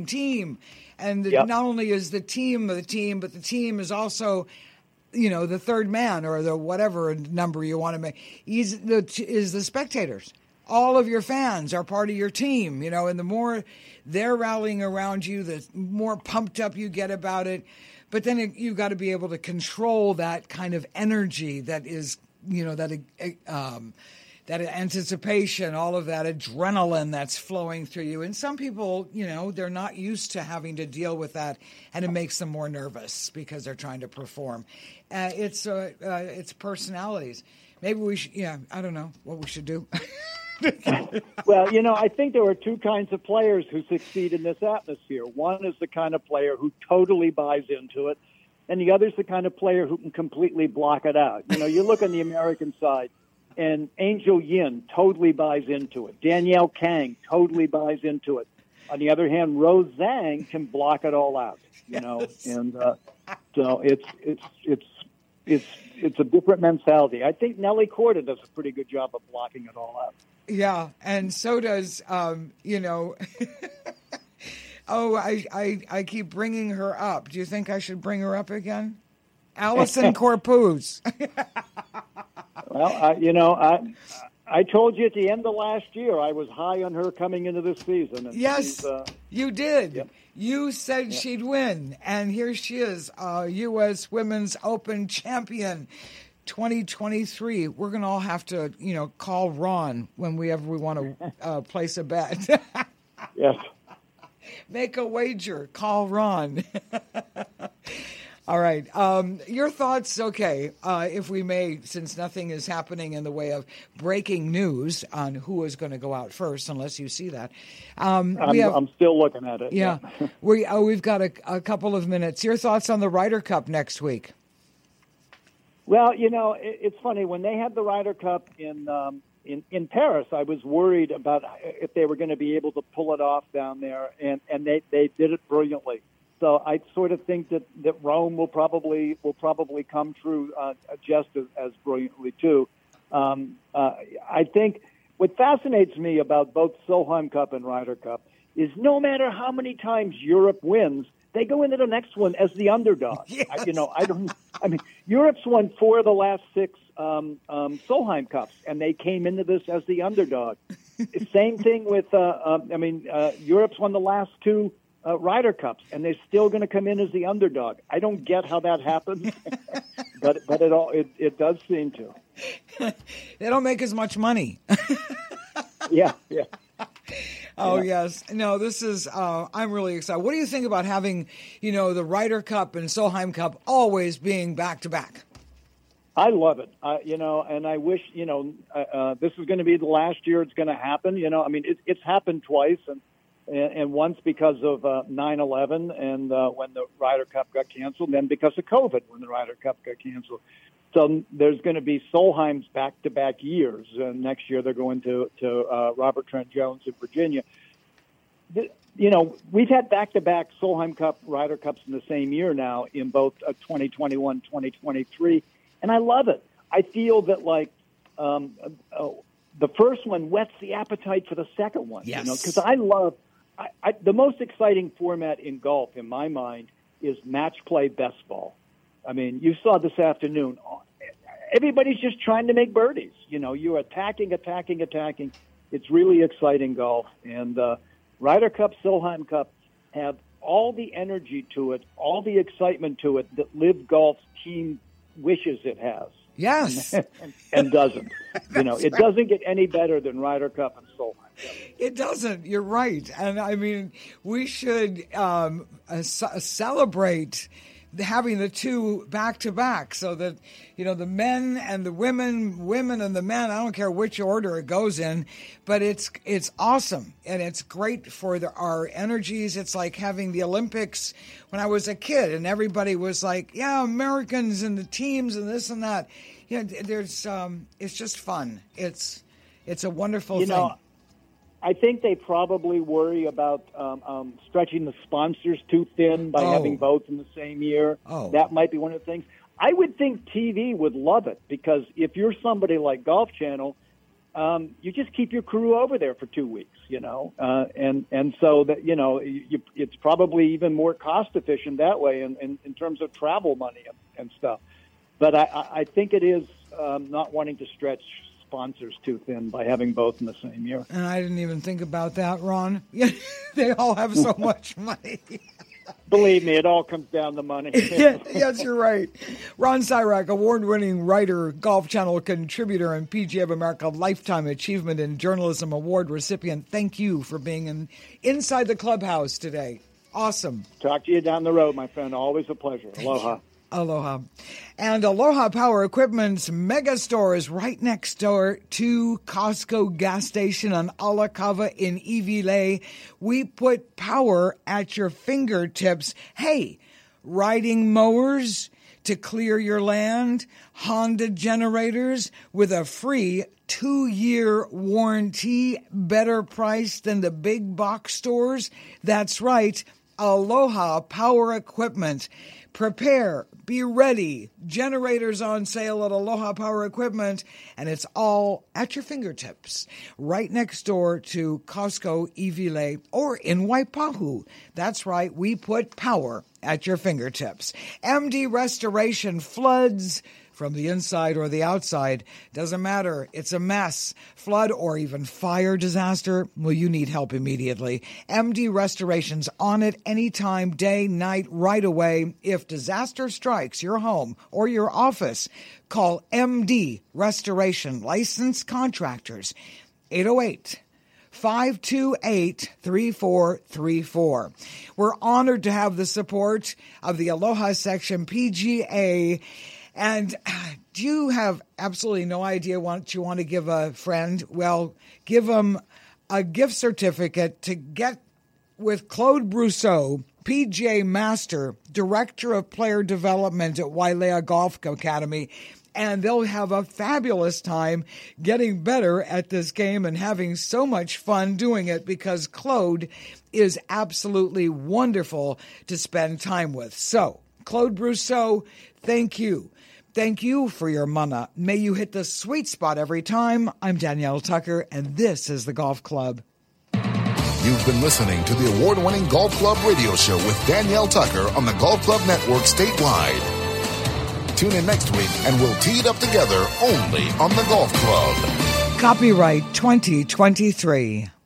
[SPEAKER 3] and not only is the team, but the team is also, you know, the third man or the whatever number you want to make. Is the spectators. All of your fans are part of your team, you know, and the more they're rallying around you, the more pumped up you get about it. But then you've got to be able to control that kind of energy that is, you know, that anticipation, all of that adrenaline that's flowing through you. And some people, you know, they're not used to having to deal with that, and it makes them more nervous because they're trying to perform. It's personalities. Maybe we should, I don't know what we should do.
[SPEAKER 2] Well, you know, I think there are two kinds of players who succeed in this atmosphere. One is the kind of player who totally buys into it, and the other is the kind of player who can completely block it out. You know, you look on the American side, and Angel Yin totally buys into it. Danielle Kang totally buys into it. On the other hand, Rose Zhang can block it all out. You know, and so it's a different mentality. I think Nelly Korda does a pretty good job of blocking it all out.
[SPEAKER 3] Yeah, and so does you know. Oh, I keep bringing her up. Do you think I should bring her up again? Allison Corpuz.
[SPEAKER 2] Well, I told you at the end of last year I was high on her coming into this season. And
[SPEAKER 3] yes, you did. Yep. You said she'd win, and here she is, U.S. Women's Open champion 2023. We're going to all have to, you know, call Ron whenever we want to place a bet.
[SPEAKER 2] Yes.
[SPEAKER 3] Make a wager. Call Ron. All right. Your thoughts, okay, if we may, since nothing is happening in the way of breaking news on who is going to go out first, unless you see that.
[SPEAKER 2] I'm still looking at it.
[SPEAKER 3] Yeah. We've got a couple of minutes. Your thoughts on the Ryder Cup next week?
[SPEAKER 2] Well, it's funny. When they had the Ryder Cup in Paris, I was worried about if they were going to be able to pull it off down there, and they did it brilliantly. So I sort of think that Rome will probably come through just as brilliantly too. I think what fascinates me about both Solheim Cup and Ryder Cup is no matter how many times Europe wins, they go into the next one as the underdog.
[SPEAKER 3] Yes.
[SPEAKER 2] Europe's won 4 of the last 6 Solheim Cups, and they came into this as the underdog. Same thing with Europe's won the last 2 Ryder Cups, and they're still going to come in as the underdog. I don't get how that happens, but it does seem to.
[SPEAKER 3] They don't make as much money.
[SPEAKER 2] Yeah.
[SPEAKER 3] Oh, yes. No, this is, I'm really excited. What do you think about having, the Ryder Cup and Solheim Cup always being back-to-back?
[SPEAKER 2] I love it. And I wish, this is going to be the last year it's going to happen. It's happened twice, and once because of 9/11 and when the Ryder Cup got canceled, and then because of COVID when the Ryder Cup got canceled. So there's going to be Solheim's back-to-back years. Next year they're going to Robert Trent Jones in Virginia. We've had back-to-back Solheim Cup, Ryder Cups in the same year now in both 2021, 2023, and I love it. I feel that the first one whets the appetite for the second one.
[SPEAKER 3] Yes.
[SPEAKER 2] Because I love the most exciting format in golf in my mind is match play best ball. I mean, you saw this afternoon. Everybody's just trying to make birdies. You're attacking. It's really exciting golf. And Ryder Cup, Solheim Cup have all the energy to it, all the excitement to it that Live Golf's team wishes it has.
[SPEAKER 3] Yes.
[SPEAKER 2] and doesn't. It doesn't get any better than Ryder Cup and Solheim.
[SPEAKER 3] It doesn't. You're right. And we should celebrate having the two back to back so that, the men and the women and the men, I don't care which order it goes in, but it's awesome. And it's great for our energies. It's like having the Olympics when I was a kid and everybody was like, yeah, Americans and the teams and this and that. It's just fun. It's a wonderful thing.
[SPEAKER 2] I think they probably worry about stretching the sponsors too thin by having both in the same year.
[SPEAKER 3] Oh.
[SPEAKER 2] That might be one of the things. I would think TV would love it because if you're somebody like Golf Channel, you just keep your crew over there for 2 weeks, and so that it's probably even more cost efficient that way in terms of travel money and stuff. But I think it is not wanting to stretch sponsors too thin by having both in the same year.
[SPEAKER 3] And I didn't even think about that, Ron. They all have so much money.
[SPEAKER 2] Believe me, it all comes down to money.
[SPEAKER 3] Yes, you're right. Ron Sirak, award-winning writer, Golf Channel contributor, and PGA of America Lifetime Achievement in Journalism Award recipient. Thank you for being inside the clubhouse today. Awesome.
[SPEAKER 2] Talk to you down the road, my friend. Always a pleasure. Aloha.
[SPEAKER 3] Aloha. And Aloha Power Equipment's mega store is right next door to Costco gas station on Ala Cava in Iwilei. We put power at your fingertips. Hey, riding mowers to clear your land, Honda generators with a free 2-year warranty, better price than the big box stores. That's right, Aloha Power Equipment. Prepare, be ready. Generators on sale at Aloha Power Equipment, and it's all at your fingertips. Right next door to Costco Iwilei or in Waipahu. That's right, we put power at your fingertips. MD Restoration floods from the inside or the outside. Doesn't matter. It's a mess. Flood or even fire disaster. Well, you need help immediately. MD Restoration's on it anytime, day, night, right away. If disaster strikes your home or your office, call MD Restoration, licensed contractors, 808 528-3434. We're honored to have the support of the Aloha Section PGA. And do you have absolutely no idea what you want to give a friend? Well, give them a gift certificate to get with Claude Brousseau, PGA Master, Director of Player Development at Wailea Golf Academy. And they'll have a fabulous time getting better at this game and having so much fun doing it because Claude is absolutely wonderful to spend time with. So, Claude Brousseau, thank you. Thank you for your mana. May you hit the sweet spot every time. I'm Danielle Tucker, and this is the Golf Club.
[SPEAKER 8] You've been listening to the award-winning Golf Club radio show with Danielle Tucker on the Golf Club Network statewide. Tune in next week and we'll tee it up together only on the Golf Club.
[SPEAKER 3] Copyright 2023.